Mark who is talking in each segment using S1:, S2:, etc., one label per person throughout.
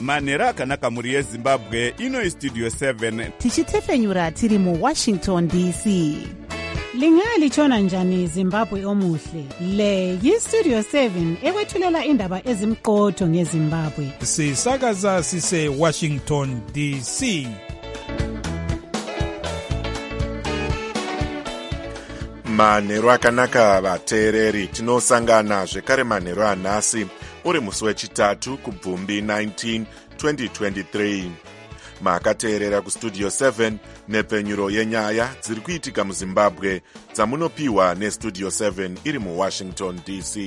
S1: manhero akanaka mhuri yezimbabwe. Ino Studio 7
S2: tichitefenyura tiri muWashington DC.
S3: Lingalitshona njani Zimbabwe omuhle? Le yiStudio 7 ekwethulela indaba ezimqotho ngeZimbabwe.
S4: Sisakaza sise Washington DC.
S5: Manhero akanaka vateereri, tinosangana zvekare manhero anhasi uri musi wechitatu kubvumbi 19 2023. Makateerera kuStudio 7 nepfenyuro yenyaya dziri kuitika muZimbabwe dzamunopiwa neStudio 7 iri muWashington DC.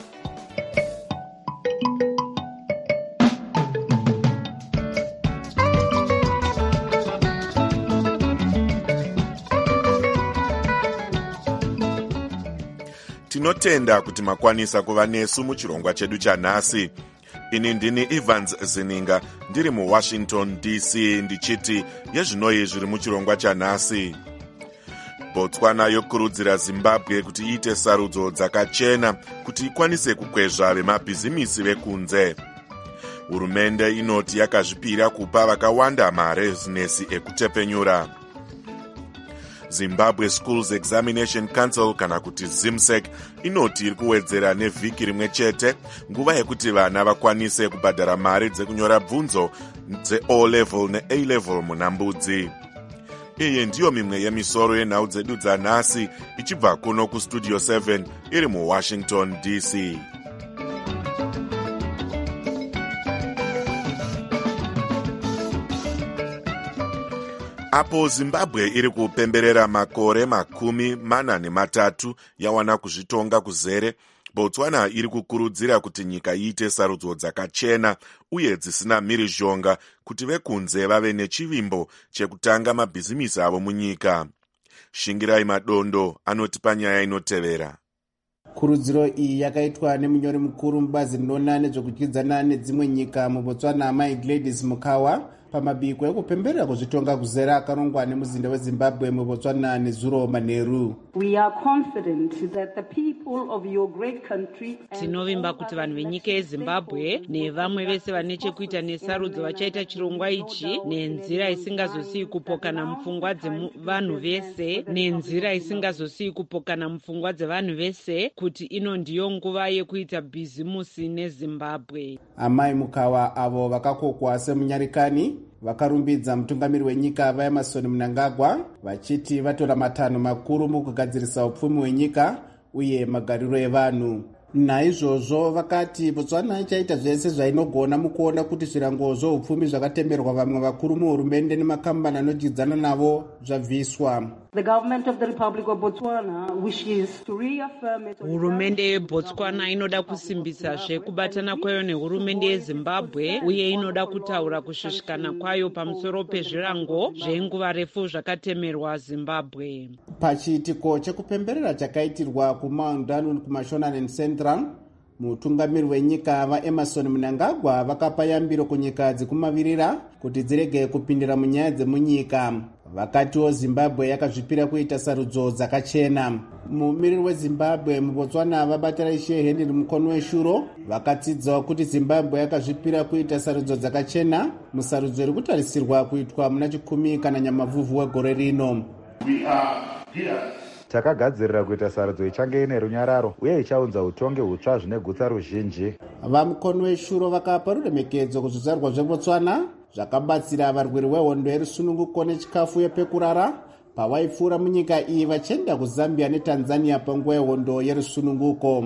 S5: Tinotenda kuti makwanisa kuva nesu muchirongwa chedu chanhasi. Ini ndini Evans Zininga ndiri muWashington DC ndichiti yezvinoi zviri muchirongwa chanhasi. Botswana yokurudzira Zimbabwe kuti iite sarudzo dzakachena kuti ikwanise kukwezva vemabhizimisi vekunze. Hurumende inoti yakazvipira kupa vakawanda marezinesi ekutepfenyura. Zimbabwe Schools Examination Council kana kuti ZIMSEC inoti iri kuwedzera nevhiki rimwe chete nguva yekuti vana vakwanise kubhadhara mari dzekunyora bvunzo dze-O level ne-A level munambudzi. Iyi ndiyo mimwe yemisoro yenhau dzedu dzanhasi ichibva kuno kuStudio 7 iri muWashington DC. Apo Zimbabwe iri kupemberera makore 43 yawana kuzvitonga kuzere, Botswana iri kukurudzira kuti nyika iite sarudzo dzakachena uye dzisina mhirizhonga kuti vekunze vave nechivimbo chekutanga mabhizimisi avo munyika. Shingirai Madondo anoti panyaya inotevera.
S6: Kurudziro iyi yakaitwa nemunyori mukuru mubazi rinoona nezvekudyidzana nedzimwe nyika muBotswana Mai Gladys Mukawa pamabiko ekupemberera kuzvitonga kuzera akarongwa nemuzinda weZimbabwe muBotswana nezuro manheru.
S7: We are confident that the people of your great country
S8: tinovimba kuti vanhu venyika yeZimbabwe nevamwe vese vane chekuita nesarudzo vachaita chirongwa ichi nenzira isingazosiyi kupokana mupfungwa dzevanhu vese kuti ino ndiyo nguva yekuita bhizimusi neZimbabwe.
S6: Amai Mukawa avo vakakokwa semunyarikani vakarumbidza mutungamiri wenyika vaEmerson Mnangagwa vachiti vatora matanho makuru mukugadzirisa upfumi hwenyika uye magariro evanhu. Naizvozvo vakati Botswana ichaita zvese zvainogona mukuona kuti zvirango zvoupfumi zvakatemberwa vamwe vakuru muhurumende nemakambani anodyidzana navo zvabviswa.
S7: The government of the Republic of Botswana wishes to reaffirm its
S8: Hurumende yeBotswana inoda kusimbisazve kubatana kwayo nehurumende yeZimbabwe uye inoda kutaura kushushikana kwayo pamusoro pezvirango zvenguva refu zvakatemerwa Zimbabwe.
S6: Pachiitiko chekupemberera chakaitirwa kuMaundanu kuMashonaland Central, mutungamiri wenyika vaEmerson Mnangagwa vakapa yambiro kunyika dzekumavirira kuti dzirege kupindira munyaya dzemunyika. Vakatiwo Zimbabwe yakazvipira kuita sarudzo dzakachena. Mumiriri weZimbabwe muBotswana vabatara Ishe Henry Mukono weshuro vakatsidzawo kuti Zimbabwe yakazvipira kuita sarudzo dzakachena musarudzo iri kutarisirwa kuitwa muna chikumi kana nyamavhuvhu wegore rino.
S9: Takagadzirira kuita sarudzo ichange ine runyararo uye ichaunza utongi hutsva zvine gutsa ruzhinji.
S6: Vamukono weshuro vakapa ruremekedzo kuzvizvarwa zveBotswana zvakabatsira varwiri vehondo yerusununguko nechikafu yepekurara pavaipfuura munyika iyi vachienda kuZambia neTanzania panguva yehondo yerusununguko.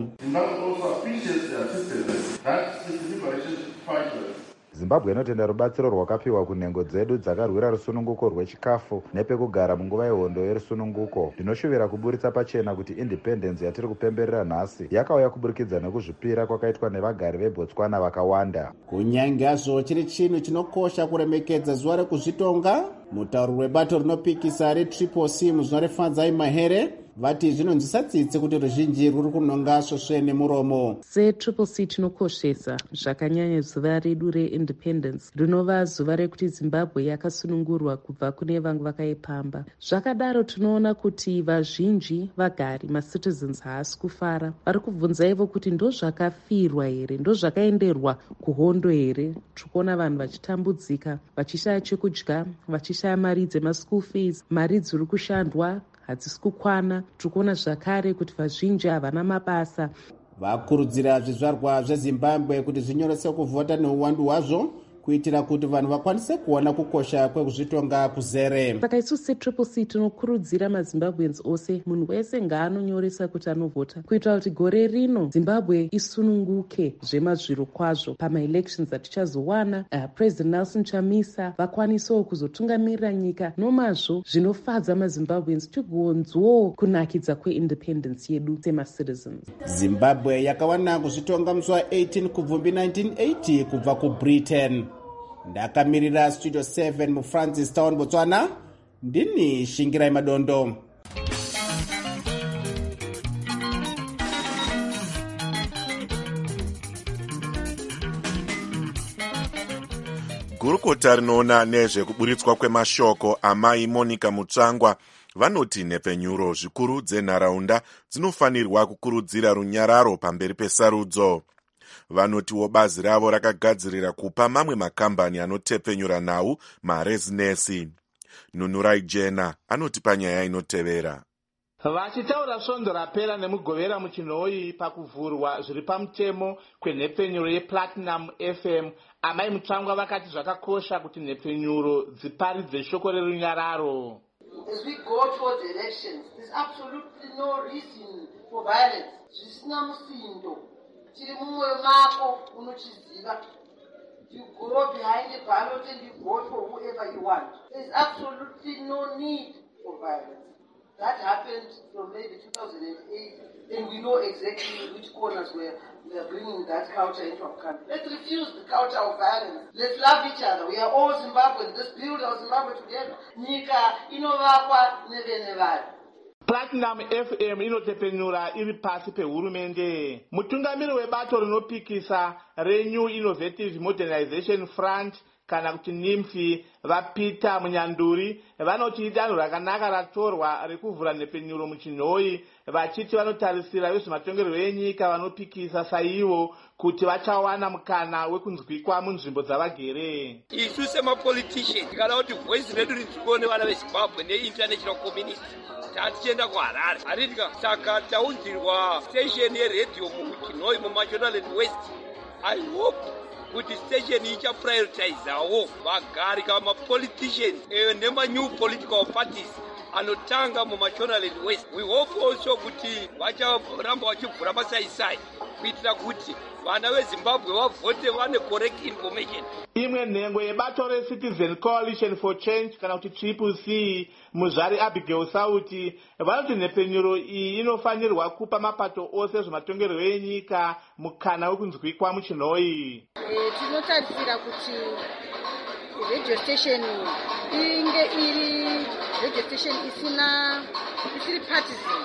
S9: Zimbabwe inotenda rubatsiro rwakapiwa kunhengo dzedu dzakarwira rusununguko rwechikafu nepekugara munguva yehondo yerusununguko. Ndinoshuvira kuburitsa pachena kuti independence yatiri kupemberera nhasi yakauya kuburikidza nekuzvipira kwakaitwa nevagari veBotswana vakawanda.
S6: Kunyange hazvo chiri chinhu chinokosha kuremekedza zuva rekuzvitonga, mutauri webato rinopikisa reTriple C muzvino reFanzai Mahere vati zvinonzwisa tsitsi kuti ruzhinji ruri kunonga svosve nemuromo.
S10: setriple C tinokoshesa zvakanyanya zuva redu reindependence rinova zuva rekuti zimbabwe yakasunungurwa kubva kune vangu vakaipamba. Zvakadaro tinoona kuti vazhinji vagari macitizens haasi kufara. Vari kubvunza ivo kuti ndozvakafirwa here, ndozvakaenderwa kuhondo here. Tikuona vanhu vachitambudzika, vachishaya chekudya, vachishaya mari dzemaschool fees, mari dziri kushandwa hadzisi kukwana. Tikuona zvakare kuti vazhinji havana mabasa.
S6: Vakurudzira zvizvarwa zvezimbabwe kuti zvinyorese kuvhota neuwandu hwazvo kuitira kuti vanhu vakwanise kuona kukosha kwekuzvitonga kuzere.
S10: Saka isu setriple C tinokurudzira mazimbabweans ose, munhu wese ngaanonyoresa kuti anovhota kuitira kuti gore rino Zimbabwe isununguke zvemazviro kwazvo pamaelections atichazowana. President Nelson Chamisa vakwanisewo kuzotungamirira nyika nomazvo zvinofadza mazimbabweans, tigonzwawo kunakidza kweindependence yedu semacitizens.
S6: Zimbabwe yakawana kuzvitonga musi wa18 kubvumbi 1980 kubva kuBritain. Ndakamirira Studio 7 muFrancis Town, Botswana. Ndini Shingirai Madondo.
S5: Gurukota rinoona nezvekuburitswa kwemashoko amai Monica Mutsvangwa vanoti nhepfenyuro zvikuru dzenharaunda dzinofanirwa kukurudzira runyararo pamberi pesarudzo. Vanotiwo bazi ravo rakagadzirira kupa mamwe makambani anotepfenyura nhau marezinesi. Nunurai Jena anoti panyaya inotevera.
S11: Vachitaura svondo rapera nemugovera muchinhoi pakuvhurwa zviri pamutemo kwenhepfenyuro yePlatinum FM, amai Mutsvangwa vakati zvakakosha kuti nhepfenyuro dziparidze shoko rerunyararo.
S12: As we go towards elections, there's absolutely no reason for violence. Zvisina musindo. Chiri mumwoyo mako unochiziva. You go behind the ballot and you vote for whoever you want. There's absolutely no need for violence. That happened from maybe 2008, and we know exactly which corners we are bringing that culture into our country. Let's refuse the culture of violence. Let's love each other. We are all Zimbabweans. Let's build our Zimbabwe together. Nyika inovakwa nevene vanhu.
S11: Platinum FM inotepfenyura iri pasi pehurumende. Mutungamiri webato rinopikisa reNew Innovative Modernization Front kana kuti NIMFI vaPeter Munyanduri vanoti idanho rakanaka ratorwa rekuvhura nhepfenyuro muchinhoi, vachiti vanotarisira vezvematongerwo enyika vanopikisa saivo kuti vachawana mukana wekunzwikwa munzvimbo dzavagere.
S13: Isu semapolitician tikada kuti voice redu rinzwikwe nevana veZimbabwe neinternational community. Tatichienda kuHarare haritika saka taunzirwa station yeredhiyo muchinhoi muMashonaland West. I hope kuti station ichaprioritizawo vagari kama mapolitician nema-new political parties anotanga muMashonaland West. We hope also kuti vacharamba vachivhura masaisai kuitira kuti vana veZimbabwe vavote vane correct information.
S11: Imwe nhengo yebato reCitizen Coalition for Change kana kuti Triple C, muzvari Abigail Sauti, vanoti nhepfenyuro iyi inofanirwa kupa mapato ose zvematongerwo enyika mukana wekunzwikwa muchinhoi.
S14: Tinotarisira kuti radio station inge iri radio station isiri partisan,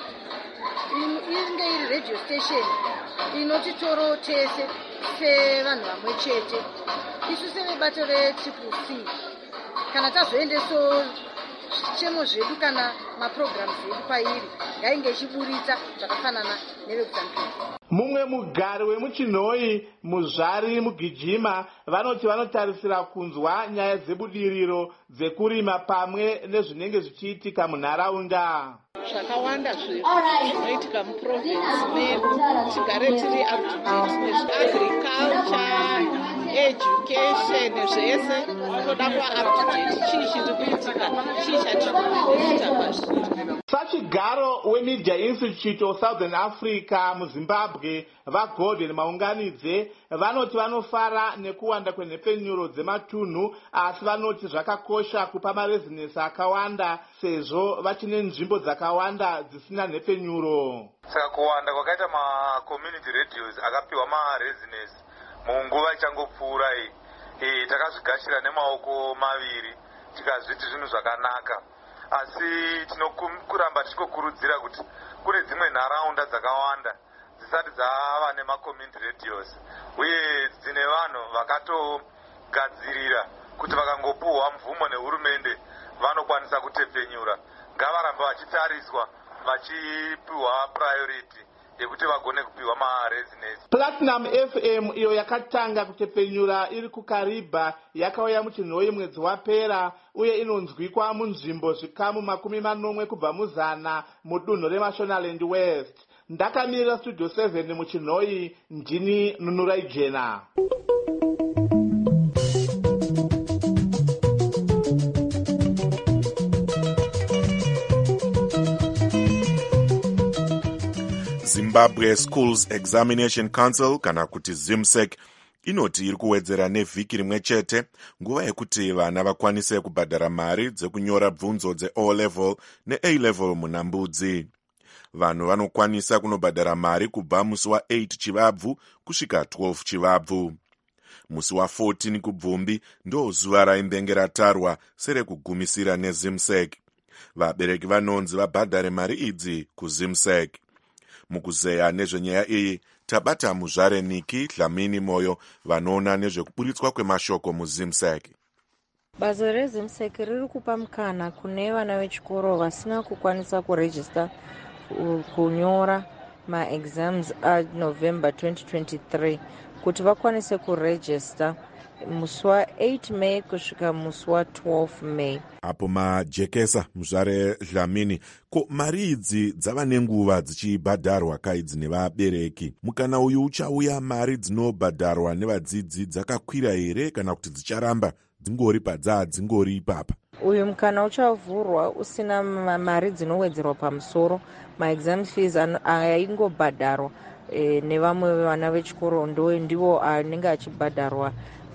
S14: inge iri radio station inotitoro tese sevanhu vamwe chete. Isu sevebato reTriple C kana tazoendeso zvichemo zvedu kana maprograms edu pairi ngainge ichiburitsa zvakafanana nevekuzambia.
S11: Mumwe mugari wemuchinhoi muzvari Mugijima vanoti vanotarisira kunzwa nyaya dzebudiriro dzekurima pamwe nezvinenge zvichiitika munharaunda.
S15: Zvakawanda zvinoitika muprovince medu tigare tiri up to date nezveagriculture, education, zvese toda kuva up to date. Chii chiri kuitika, chii chatinoita kwazviri.
S11: Sachigaro weMedia Institute of Southern Africa muZimbabwe vaGordon Maunganidze vanoti vanofara nekuwanda kwenhepfenyuro dzematunhu, asi vanoti zvakakosha kupa marezinesi akawanda sezvo vachine nzvimbo dzakawanda dzisina nhepfenyuro.
S16: Saka kuwanda kwakaita ma-community radios akapiwa marezinesi munguva ichangopfuura iyi takazvigashira nemaoko maviri tikazviti zvinhu zvakanaka. asi tinokuramba tichikurudzira kuti kune dzimwe nharaunda dzakawanda dzisati dzava nemacommunity radios uye dzine vanhu vakatogadzirira kuti vakangopuhwa mvumo nehurumende vanokwanisa kutepfenyura. Ngavarambe vachitariswa vachipiwa priority yekuti vagone kupiwa maresidence.
S11: Platinum FM iyo yakatanga kutepfenyura iri kuKariba yakauya muchinhoyi mwedzi wapera uye inonzwikwa munzvimbo zvikamu 40 kubva muzana mudunhu reMashonaland West. Ndakamirira Studio 7 muchinhoyi, ndini Nunurai Jena.
S5: Zimbabwe Schools Examination Council kana kuti ZIMSEC inoti iri kuwedzera nevhiki rimwe chete nguva yekuti vana vakwanise kubhadhara mari dzekunyora bvunzo dze-O level ne-A level munambudzi. Vanhu vanokwanisa kunobhadhara mari kubva musi wa8 Chivabvu kusvika 12 Chivabvu. Musi wa14 Kubvumbi ndo zuva raimbenge ratarwa serekugumisira neZIMSEC. Vabereki vanonzi vabhadhare mari idzi kuZIMSEC. Mukuzeya nezvenyaya iyi tabata muzvare Niki Dlamini Moyo vanoona nezvekuburitswa kwemashoko muZIMSEC.
S17: Bazo reZIMSEC riri kupa mukana kune vana vechikoro vasina kukwanisa kurejista kunyora maexams aNovember 2023 kuti vakwanise kurejista musi wa8 May kusvika musi wa12 May.
S5: Apo majekesa muzvare Dlamini, ko mari idzi dzava nenguva dzichibhadharwa kaidzi nevabereki. Mukana uyu uchauya mari dzinobhadharwa nevadzidzi dzakakwira here kana kuti dzicharamba dzingori dzingori ipapa?
S17: Uyu mukana uchavhurwa usina mari dzinowedzerwa pamusoro. Maexam fees aingobhadharwa nevamwe vana vechikoro ndivo anenge achibhadharwa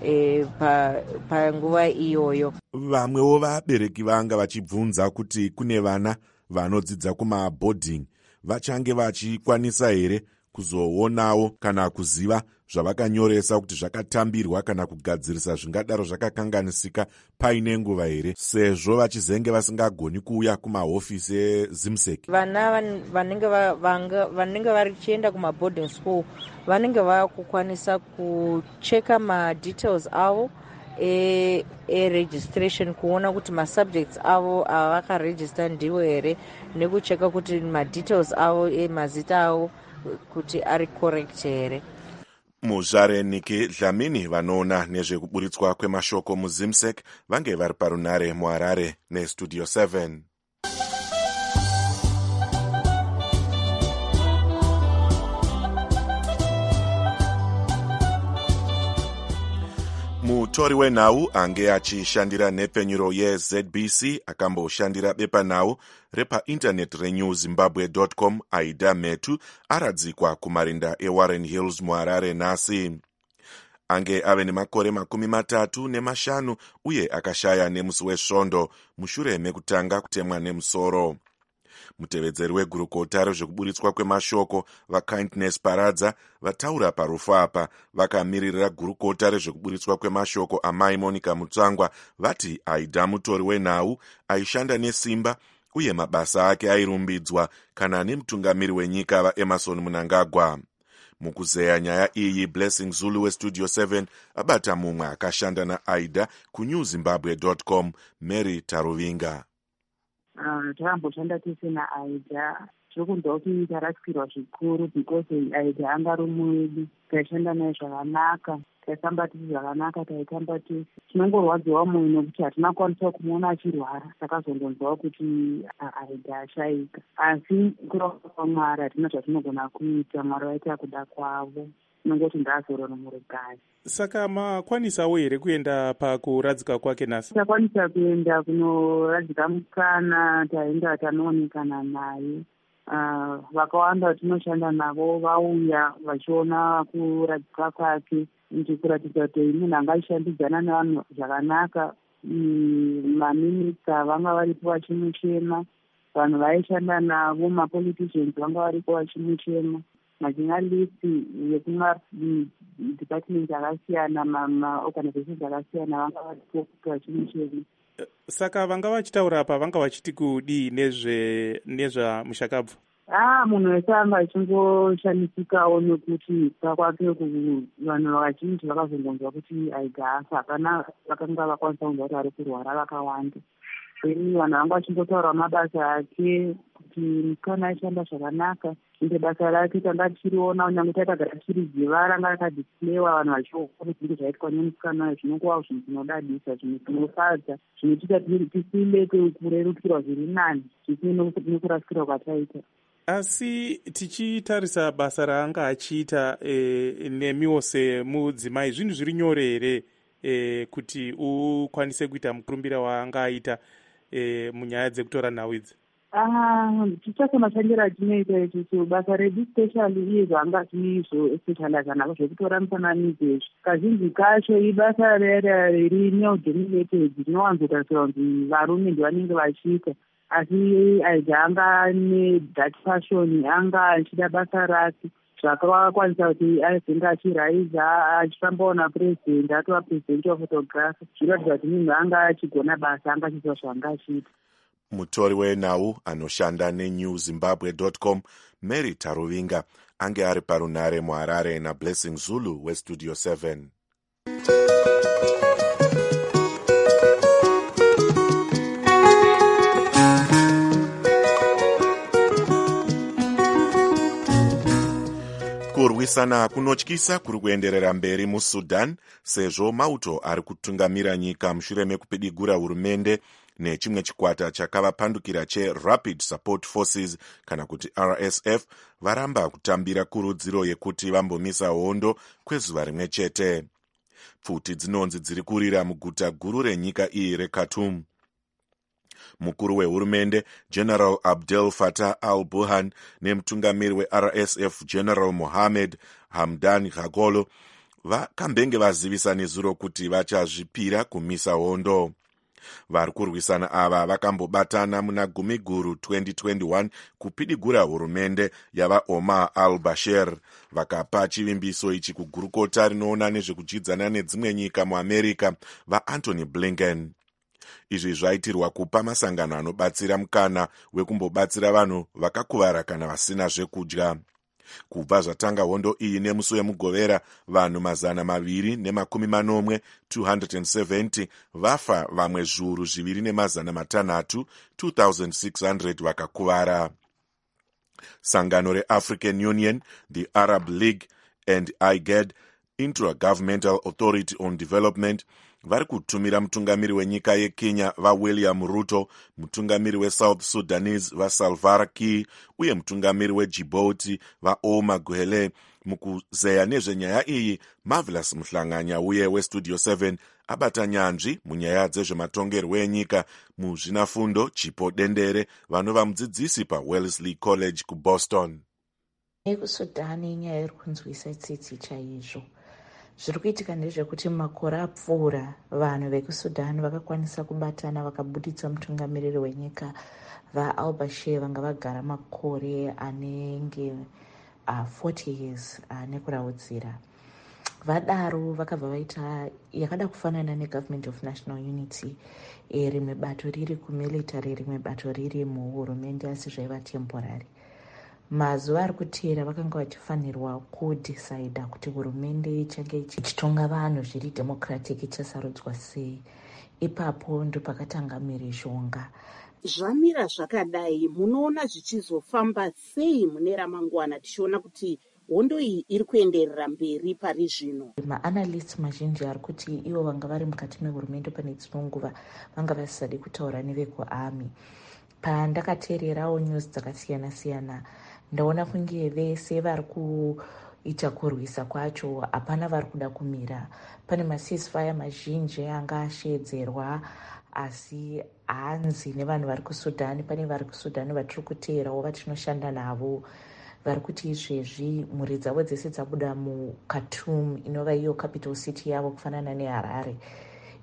S17: panguva iyoyo.
S5: Vamwewo vabereki vanga vachibvunza kuti kune vana vanodzidza kumaboarding vachange vachikwanisa here kuzoonawo kana kuziva zvavakanyoresa kuti zvakatambirwa kana kugadzirisa zvingadaro zvakakanganisika paine nguva here, sezvo vachizenge vasingagoni kuuya kumahofisi eZIMSEC.
S17: Vana vanenge varichienda kumaboarding school vanenge vakukwanisa kucheka madetails avo registration kuona kuti masubjects avo avakarejista ndiwo here nekucheka kuti madetails avo mazita avo kuti ari correct here.
S5: Muzvare Niki Dlamini vanoona nezvekuburitswa kwemashoko muZIMSEC vange vari parunare muHarare neStudio 7. Mutori wenhau ange achishandira nhepfenyuro yeZBC akamboshandira bepanhau repaindaneti renewzimbabwe.com Aida Metu aradzikwa kumarinda eWarren Hills muHarare nhasi. Ange ave nemakore 35 uye akashaya nemusi wesvondo mushure mekutanga kutemwa nemusoro. Mutevedzeri wegurukota rezvekuburitswa kwemashoko vaKindness Paradza vataura parufu apa vakamirira gurukota rezvekuburitswa kwemashoko amai Monica Mutsvangwa vati Aida mutori wenhau aishanda nesimba uye mabasa ake airumbidzwa kana nemutungamiri wenyika vaEmmerson Mnangagwa. Mukuzeya nyaya iyi Blessing Zulu weStudio 7 abata mumwe akashanda naAida kuNewZimbabwe.com Mary Taruvinga.
S18: Takamboshanda tese naAida. Tiri kunzwa kuti tarasikirwa zvikuru because Aida anga ari muedu. Taishanda naye zvakanaka, taifamba tisi zvakanaka, taitamba tese. Tinongorwadziwa mwoyo nekuti hatina kwanisa kumuona achirwara. Takazongonzwawo kuti Aida ashayika. Asi kurauka kwaMwari hatina zvatinogona kuita. Mwari vaita kuda kwavo. Tinongoti ndaazorora muregai.
S19: Saka makwanisawo here kuenda pakuradzika kwake nhasi?
S18: Takwanisa kuenda kunoradzika mukana, taenda tanoonekana naye. Vakawanda tinoshanda navo vauya vachiona kuradzika kwake, ndikuratidza kuti munhu angaishandidzana nevanhu zvakanaka. Maminista vanga varipo vachimuchema, vanhu vaishanda navo mapoliticians vanga varipo vachimuchema, majinalisti vekumadepartment akasiyana, maorganizations akasiyana vanga varipo kuti vachimuchema.
S19: Saka vanga vachitaura pa vanga vachiti kudii nezvamushakabvu?
S18: Munhu wese anga achingoshamishikawo nekuti pakwake vanhu vazhinji vakazongonzwa kuti aiga afa, hapana vakanga vakwanisa kunzwa kuti ari kurwara vakawanda. Vanhu vanga vachingotaura mabasa ake kuti musikana aishanda zvakanaka, ende basa rake tanga tichiriona kunyange tatagara tiri dziva ranga rakadisplayiwa vanhu vachiona kuti zvinhu zvaitwa nemusikana uyu zvinongovawo zvinhu zvinodadisa, zvinhu zvinofadza, zvinotiita tisile kurerukirwa zviri nani zvisine nekurasikirwa kwataita.
S19: Asi tichitarisa basa raanga achiita nemiwo semudzimai, zvinhu zviri nyore here kuti ukwanise kuita mukurumbira waanga aita munyaya dzekutora nhau idzi? Tichase mashandiro atinoita isusu basa redu specially iye zvaanga achizoespecializa navo zvekutora mufananidzo izvi kazhinji kacho ibasa rimale dominated rinowanzotarisira kuti varume ndivanenge vachiita, asi aija anga nedhat passion, anga achida basa rake zvakakwanisa kuti aizenge achiraiza achifambawo napurezidendi atova purezidendi wephotography, zvinoratidza kuti munhu anga achigona basa, anga achiziva zvaanga achiita.
S5: Mutori wenhau anoshanda neNewZimbabwe.com Mary Taruvinga ange ari parunare muHarare naBlessing Zulu weStudio 7. Kurwisana kunotyisa kuri kuenderera mberi muSudan sezvo mauto ari kutungamira nyika mushure mekupidigura hurumende nechimwe chikwata chakavapandukira cheRapid Support Forces kana kuti RSF varamba kutambira kurudziro yekuti vambomisa hondo kwezuva rimwe chete. Pfuti dzinonzi dziri kurira muguta guru renyika iyi reKhartoum. Mukuru wehurumende General Abdel Fattah al-Burhan nemutungamiri weRSF General Mohammed Hamdan Dagalo vakambenge vazivisa nezuro kuti vachazvipira kumisa hondo. Vari kurwisana ava vakambobatana muna Gumiguru 2021 kupidigura hurumende yava Omar al-Bashir, vakapa chivimbiso ichi kugurukota rinoona nezvekuchidzana nedzimwe nyika muAmerica vaAntony Blinken. Izvi zvaitirwa kupa masangano anobatsira mukana wekumbobatsira vanhu vakakuvara kana vasina zvekudya. Kubva zvatanga hondo iyi nemusi wemugovera, vanhu 240 270 vafa, vamwe zviuru 2,500 2600 vakakuvara. Sangano reAfrican Union, the Arab League and IGAD, Inter-Governmental Authority on Development, vari kutumira mutungamiri wenyika yeKenya vaWilliam Ruto, mutungamiri weSouth Sudanese vaSalva Kiir uye mutungamiri weDjibouti vaOmar Guelleh mukuzeya nezvenyaya iyi. Marvelous Muhlanganya uye weStudio 7 abata nyanzvi munyaya dzezvematongerwo enyika muzvinafundo Chipo Dendere vanova mudzidzisi paWellesley College kuBoston.
S20: EkuSudani nyaya iri kunzwisa tsitsi chaizvo. Zviri kuitika ndezvekuti makore apfuura vanhu vekuSudani vakakwanisa kubatana vakabuditsa mutungamiriri wenyika vaAl-Bashir vanga vagara makore anenge 40 years nekuraudzira. Vadaro vakabva vaita yakada kufanana neGovernment of National Unity, rimwe bato riri kumilitary rimwe bato riri muhurumende, asi zvaiva temporary. Mazuva ari kuteera vakanga vachifanirwa kudhisaidha kuti hurumende ichange ichitonga vanhu zviri democratic ichasarudzwa sei. Ipapo ndopakatanga mhirizhonga.
S2: Zvamira zvakadai, munoona zvichizofamba sei mune ramangwana tichiona kuti hondo iyi iri kuenderera mberi pari zvino?
S20: Maanalysts mazhinji ari kuti ivo vanga vari mukati mehurumende pane dzimwe nguva vanga vasisadi kutaura nevekuarmy. Pandakateererawo news dzakasiyana siyana, ndaona kunge vese vari kuita kurwisa kwacho hapana vari kuda kumira. Pane maceasefire mazhinji anga ashedzerwa, asi hanzi nevanhu vari kuSudani. Pane vari kuSudani vatiri kuteerawo vatinoshanda navo vari kuti izvezvi mhuri dzavo dzese dzabuda muKhartoum inova iyo capital city yavo kufanana neHarare.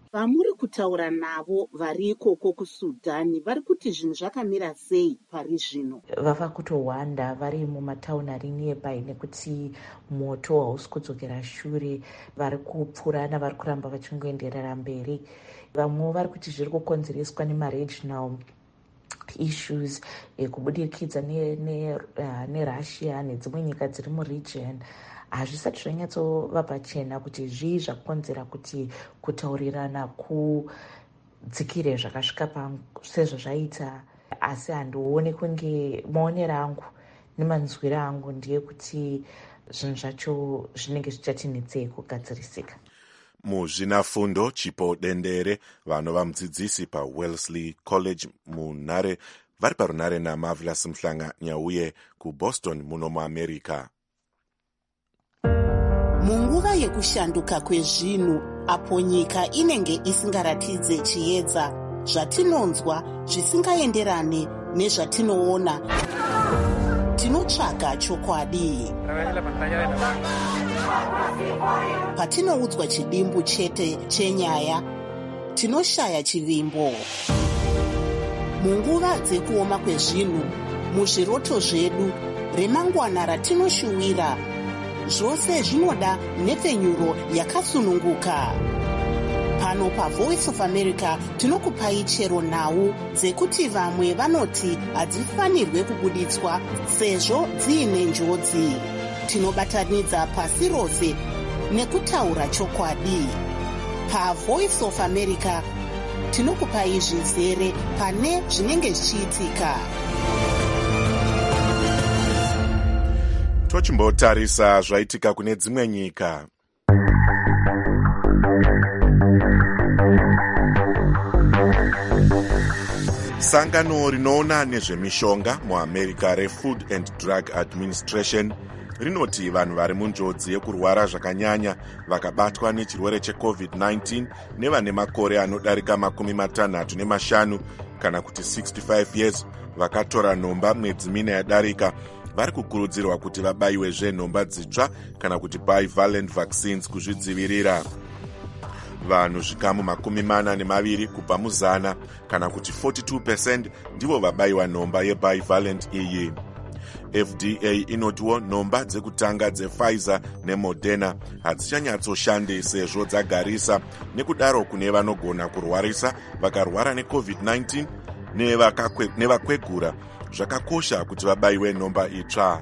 S2: vamuri kutaura navo vari ikoko kusudhani vari kuti zvinhu zvakamira sei pari zvino?
S20: Vava kutowanda vari mumatauni ari nearby nekuti moto hausi kudzokera shure. Vari kupfurana, vari kuramba vachingoenderera mberi. Vamwe vari kuti zviri kukonzereswa nemaregional issues kubudikidza neRussia nedzimwe nyika dziri muregion. Hazvisati zvanyatsova pachena kuti zvii zvakonzera kuti kutaurirana kudzikire zvakasvika sezvo zvaita, asi handioni kunge maonero angu nemanzwiro angu ndiye kuti zvinhu zvacho zvinenge zvichatinetsei kugadzirisika.
S5: Muzvinafundo Chipo Dendere vanova mudzidzisi paWellesley College munhare vari parunhare naMarvelous Mhlanga Nyauye kuBoston muno muAmerica.
S2: Munguva yekushanduka kwezvinhu apo nyika inenge isingaratidze chiedza, zvatinonzwa zvisingaenderane nezvatinoona, tinotsvaga chokwadi. Patinoudzwa chidimbu chete chenyaya, tinoshaya chivimbo. Munguva dzekuoma kwezvinhu, muzviroto zvedu, remangwana ratinoshuwira, zvose zvinoda nhepfenyuro yakasununguka. Pano paVoice of America tinokupai chero nhau dzekuti vamwe vanoti hadzifanirwe kubuditswa sezvo dziine njodzi. Tinobatanidza pasi rose nekutaura chokwadi. PaVoice of America tinokupai zvizere pane zvinenge zvichiitika.
S5: Tochimbotarisa zvaitika kune dzimwe nyika. Sangano rinoona nezvemishonga muAmerica reFood and Drug Administration rinoti vanhu vari munjodzi yekurwara zvakanyanya vakabatwa nechirwere cheCovid-19 nevane makore anodarika 65 kana kuti 65 years vakatora nhomba mwedzi mina yadarika vari kukurudzirwa kuti vabayiwezve nhomba dzitsva kana kuti bivalent vaccines kuzvidzivirira. Vanhu zvikamu 42 kubva muzana kana kuti 42% ndivo vabayiwa nhomba yebivalent iyi. FDA inotiwo nhomba dzekutanga dzePfizer neModerna hadzichanyatsoshande sezvo dzagarisa, nekudaro kune vanogona kurwarisa vakarwara neCovid-19 nevakwegura zvakakosha kuti vabayiwe nhomba itsva.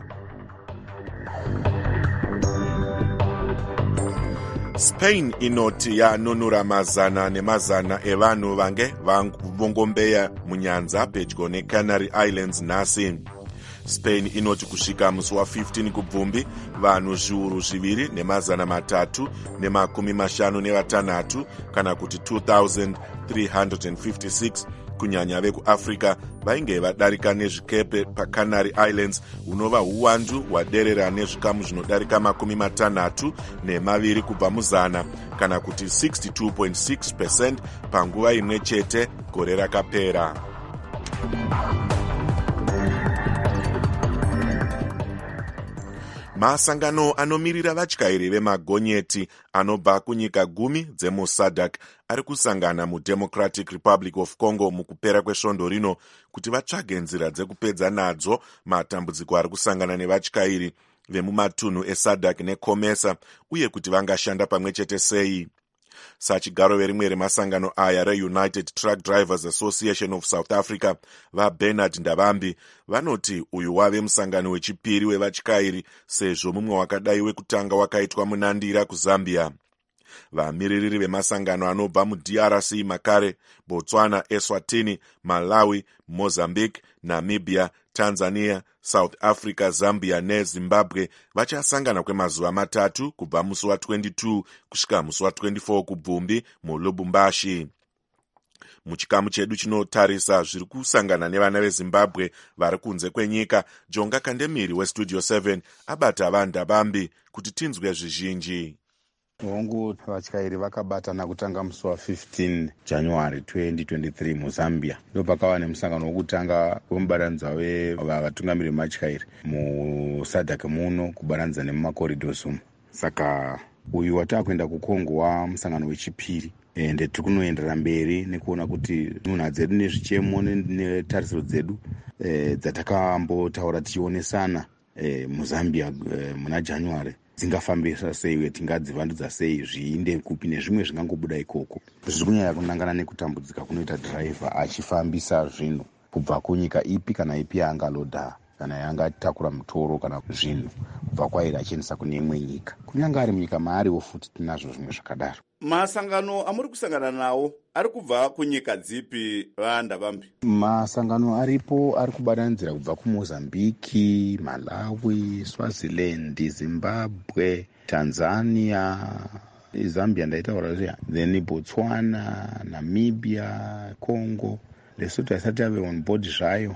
S5: Spain inoti yanunura mazana nemazana evanhu vange vangombeya munyanza pedyo neCanary Islands nhasi. Spain inoti kusvika musi wa15 kubvumbi vanhu zviuru 2,356 kana kuti 2,356 kunyanya vekuAfrica vainge vadarika nezvikepe paCanary Islands hunova uwandu hwaderera nezvikamu zvinodarika 62 kubva muzana kana kuti 62.6% panguva imwe chete gore rakapera. Masangano anomirira vatyairi vemagonyeti anobva kunyika 10 dzemuSADC ari kusangana muDemocratic Republic of Congo mukupera kwesvondo rino kuti vatsvage nzira dzekupedza nadzo matambudziko ari kusangana nevatyairi vemumatunhu eSADC neCOMESA uye kuti vangashanda pamwe chete sei. Sachigaro verimwe remasangano aya reUnited Truck Drivers Association of South Africa vaBernard Ndavambi vanoti uyu wave musangano wechipiri wevatyairi sezvo mumwe wakadai wekutanga wakaitwa muNandira kuZambia. Vamiririri vemasangano anobva muDRC, Makare, Botswana, Eswatini, Malawi, Mozambique, Namibia, Tanzania, South Africa, Zambia neZimbabwe vachasangana kwemazuva 3 kubva musi wa22 kusvika musi wa24 kubvumbi muLubumbashi. Muchikamu chedu chinotarisa zviri kusangana nevana veZimbabwe vari kunze kwenyika, Jonga Kandemiri weStudio 7 abata vaNdavambi kuti tinzwe zvizhinji.
S21: Hongu vatyairi vakabatana kutanga musi wa15 January 2023 muZambia. Ndopakava nemusangano wokutanga wemubaranidza wevatungamiri vematyairi muSADC muno kubaranidza nemumacorridors umu. Saka uyu wataakuenda kuCongo wamusangano wechipiri. ende tiri kunoenderera mberi nekuona kuti nhunha dzedu nezvichemo netarisiro dzedu dzatakambotaura tichionesana muzambia muna January dzingafambisa sei uye tingadzivandudza sei zviinde kupi nezvimwe zvingangobuda ikoko. Zviri kunyanya kunangana nekutambudzika kunoita dhiraivha achifambisa zvinhu kubva kunyika ipi kana ipi yaangalodha kana yangatakura mutoro kana zvinhu kubva kwairi achiendesa kune imwe nyika, kunyange ari munyika maariwo futi tinazvo zvimwe zvakadaro.
S1: Masangano amuri kusangana nawo ari kubva kunyika dzipi vaandavambi?
S21: Masangano aripo ari kubatanidza kubva kuMozambiki, Malawi, Swaziland, Zimbabwe, Tanzania, Zambia ndaitaura zviya, then Botswana, Namibia, Congo. Lesotho haisati yave on board zvayo,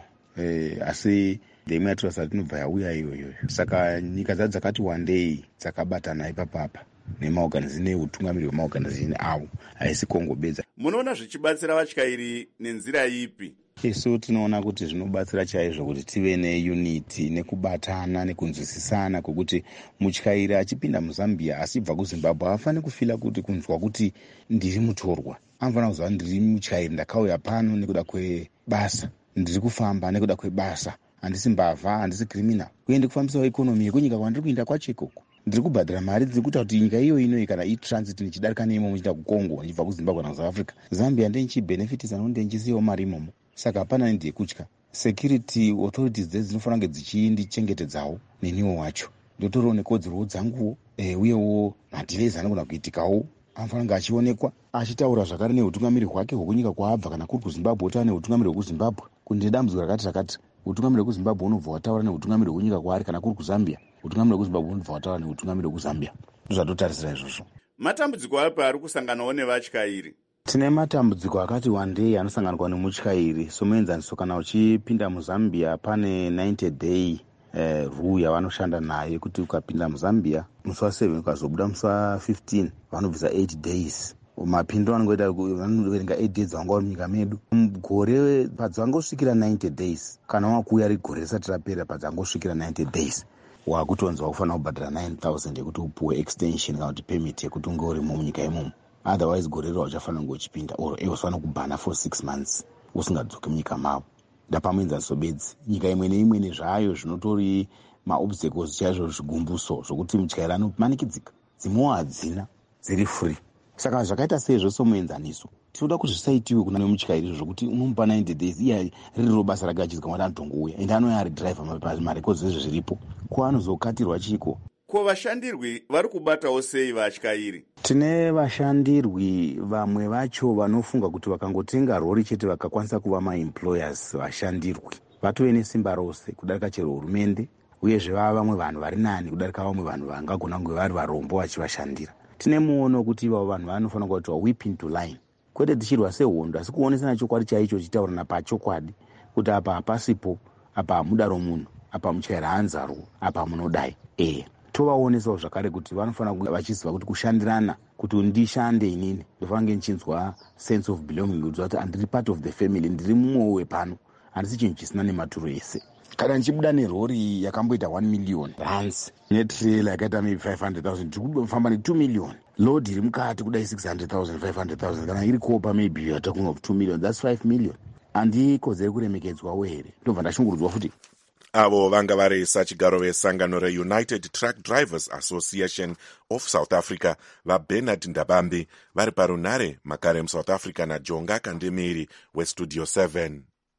S21: asi ndemwe yatirasa tinobva yauya iyoyo. Saka nyika dzati dzakati wandei dzakabatana ipapapa nemaorganization neutungamiri hwemaorganization avo, haisi Congo bedza.
S1: Munoona zvichibatsira vatyairi nenzira ipi?
S21: Isu tinoona kuti zvinobatsira chaizvo kuti tive neunity nekubatana nekunzwisisana kwekuti mutyairi achipinda muZambia achibva kuZimbabwe hafaniri kufila kuti kunzwa kuti ndiri mutorwa. Anofanira kuziva ndiri mutyairi, ndakauya pano nekuda kwebasa, ndiri kufamba nekuda kwebasa, handisi mbavha, handisi criminal, uye ndiri kufambisawo ikonomi yekunyika kwandiri kuinda kwacho ikoko. Ndiri kubhadhara mari dziri kuita kuti nyika inoyi kana itransit nichidarika neimo muchiita kuCongo nichibva kuZimbabwe kana South Africa, Zambia ndenchibhenefitisa nokuti ndenchisiyawo mari imomo. Saka hapana nendii kutya. Security authorities dzedu dzinofanira kunge dzichindichengetedzawo neniwo wacho. Ndotoriwo nekodzero dzanguwo, uyewo madhilezi anogona kuitikawo anofanira kunge achionekwa achitaura zvakare neutungamiri hwake hwokunyika kwaabva. Kana kuri kuZimbabwe otaura neutungamiri hwekuZimbabwe. Kuti nedambudziko rakati rakati, utungamiri hwekuZimbabwe unobva wataura neutungamiri hwenyika kwaari. Kana kuri kuZambia, utungamiri hwekuZimbabwe unobva wataura neutungamiri hwekuZambia. Zvatotarisira izvozvo.
S1: Matambudziko api ari kusanganawo nevatyairi?
S21: Tine matambudziko akati wandei anosanganwa nemutyairi. Somuenzaniso, kana uchipinda muZambia pane 90 day rule yavanoshanda naye kuti ukapinda muZambia musi wa7 ukazobuda musi wa15 vanobvisa 8 days. Mapindo anongoita vanoverenga 8 days vanga vari munyika medu. Mugore padzangosvikira 90 days, kana wakuuya rigore risati rapera padzangosvikira 90 days, wakutonzwa kufanira kubhadhara 9,000 yekuti upuwe extension kana kuti permit yekuti unge urimo munyika imomo. Otherwise gore rero uchafanira kunge uchipinda or ufanira kubhana for 6 months usingadzoki munyika mavo. Ndapamuenzaniso bedzi, nyika imwe neimwe nezvayo zvinotori maobstacles chaizvo zvigumbuso zvokuti mutyairi anomanikidzika, dzimwewo hadzina, dziri free. Saka zvakaita seizvo somuenzaniso tinoda kuti zvisaitiwe kuna nemutyairi zvokuti unomupa 90 days iye ririro basa rake achiziva kuti anotongouya ende anouya ari dhiraivha marekodzi ezvo zviripo, kwaanozokatirwa chiko.
S1: Ko vashandirwi vari kubatawo sei vatyairi?
S21: Tine vashandirwi vamwe vacho vanofunga kuti vakangotenga rori chete vakakwanisa kuva maemployers. Vashandirwi vatove nesimba rose kudarika chero hurumende, uyezve vava vamwe vanhu vari nani kudarika vamwe vanhu vangagona kunge vari varombo vachivashandira. Tine muono kuti ivavo vanhu vanofanira kuvatwa whip into line, kwete tichirwa sehondo asi kuonesana chokwadi chaicho chitaurana pachokwadi kuti apa hapasipo, apa hamudaro munhu, apa mutyairi haanzarwo, apa munodai. Tovaonesawo zvakare kuti vanofanira kunge vachiziva kuti kushandirana, kuti ndishande inini ndofanira kunge nichinzwa sense of belonging, kuziva kuti andiri part of the family, ndiri mumwewo wepano, handisi chinhu chisina nematuro ese. Kana nichibuda nerori yakamboita 1 million rands netrailer yakaita maybe 500,000, tiri kufamba ne2 million, load iri mukati kudai 600,000 500,000, kana iri kopa maybe you are talking of 2 million, that's 5 million. Handikodzeri kuremekedzwawo here, ndobva ndashungurudzwa futi.
S5: Avo vanga vareisa chigaro vesangano reUnited Truck Drivers Association of South Africa vaBernard Ndabambi vari parunhare Makarem South Africa naJonga Kandemiri weStudio 7.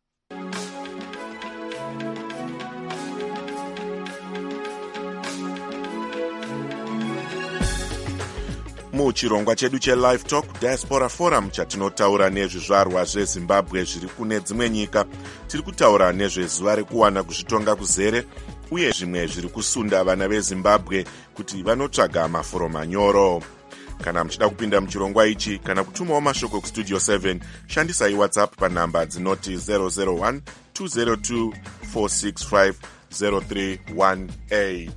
S5: Muchirongwa chedu cheLive Talk Diaspora Forum chatinotaura nezvizvarwa zveZimbabwe zviri kune dzimwe nyika, tiri kutaura nezvezuva rekuwana kuzvitonga kuzere uye zvimwe zviri kusunda vana veZimbabwe kuti vanotsvaga mafuro manyoro. Kana muchida kupinda muchirongwa ichi kana kutumawo mashoko kuStudio 7, shandisai WhatsApp panhamba dzinoti 001 202 465 0318.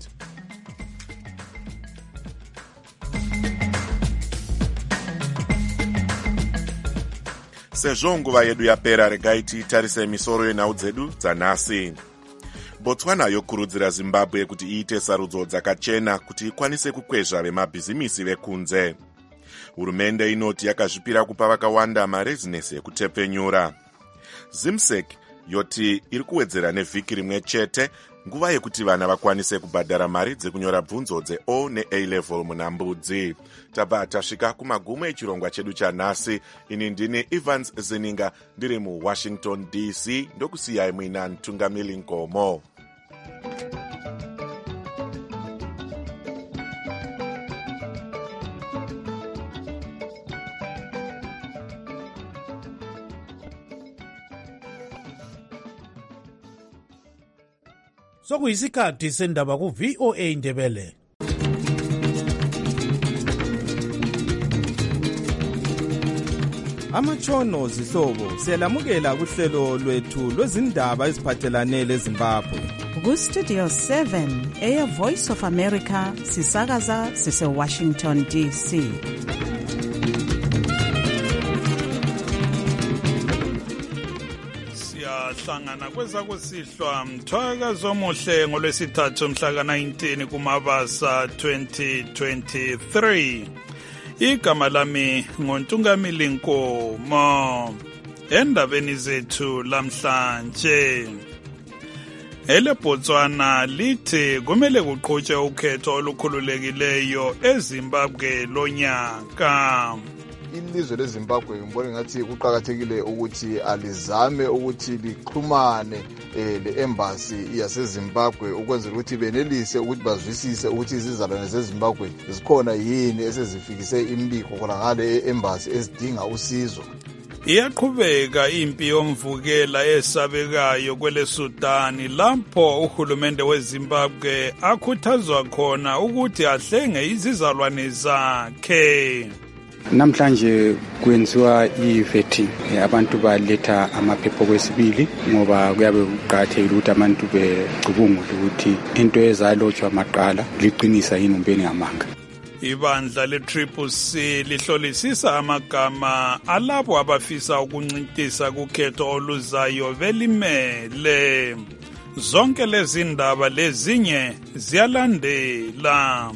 S5: Sezvo nguva yedu yapera, regai titarise misoro yenhau dzedu dzanhasi. Botswana yokurudzira Zimbabwe kuti iite sarudzo dzakachena kuti ikwanise kukwezva vemabhizimisi vekunze. hurumende inoti yakazvipira kupa vakawanda marezinesi ekutepfenyura. Zimsek yoti iri kuwedzera nevhiki rimwe chete nguva yekuti vana vakwanise kubhadhara mari dzekunyora bvunzo dze-O ne-A-level muna Mbudzi. Tabva tasvika kumagumo echirongwa chedu chanhasi. Ini ndini Evans Zininga ndiri muWashington DC, ndokusiyai muina Ntungamili Nkomo.
S4: Sokuyisikhathi sendaba ku-VOA Ndebele. Amatshono zihlobo siyalamukela kuhlelo lwethu lwezindaba eziphathelane leZimbabwe.
S3: Ku-Studio 7 Air Voice of America sisakaza sise-Washington DC.
S4: Hlangana kwezakusihlwa mthwakazi omuhle ngolwesithathu mhla ka-19 kuMabasa 2023. Igama lami ngoNtungamili Nkomo. Endabeni zethu lamhlanje, eleBotswana lithi kumele kuqhutshwe ukhetho olukhululekileyo eZimbabwe lonyaka.
S22: Ilizwe leZimbabwe ngibona ngathi kuqhakathekile ukuthi alizame ukuthi lixhumane le-embassy yaseZimbabwe ukwenzela ukuthi benelise ukuthi bazwisise ukuthi izizalwane zeZimbabwe zikhona yini esezifikise imbiko khona ngale e-embassy ezidinga usizo.
S4: Iyaqhubeka impi yomvukela esabekayo kwele Sudani lapho uhulumende weZimbabwe akhuthazwa khona ukuthi ahlenge izizalwane zakhe.
S23: Namhlanje kwenziwa i-vetting, abantu baletha amaphepha okwesibili ngoba kuyabe kuqakathekile ukuthi abantu becubungule ukuthi into ezalotshwa maqala liqinisa yini umpeni ngamanga.
S4: Ibandla le-CCC lihlolisisa amagama alabo abafisa ukuncintisa kukhetho oluzayo belimele. Zonke lezi ndaba lezinye ziyalandela.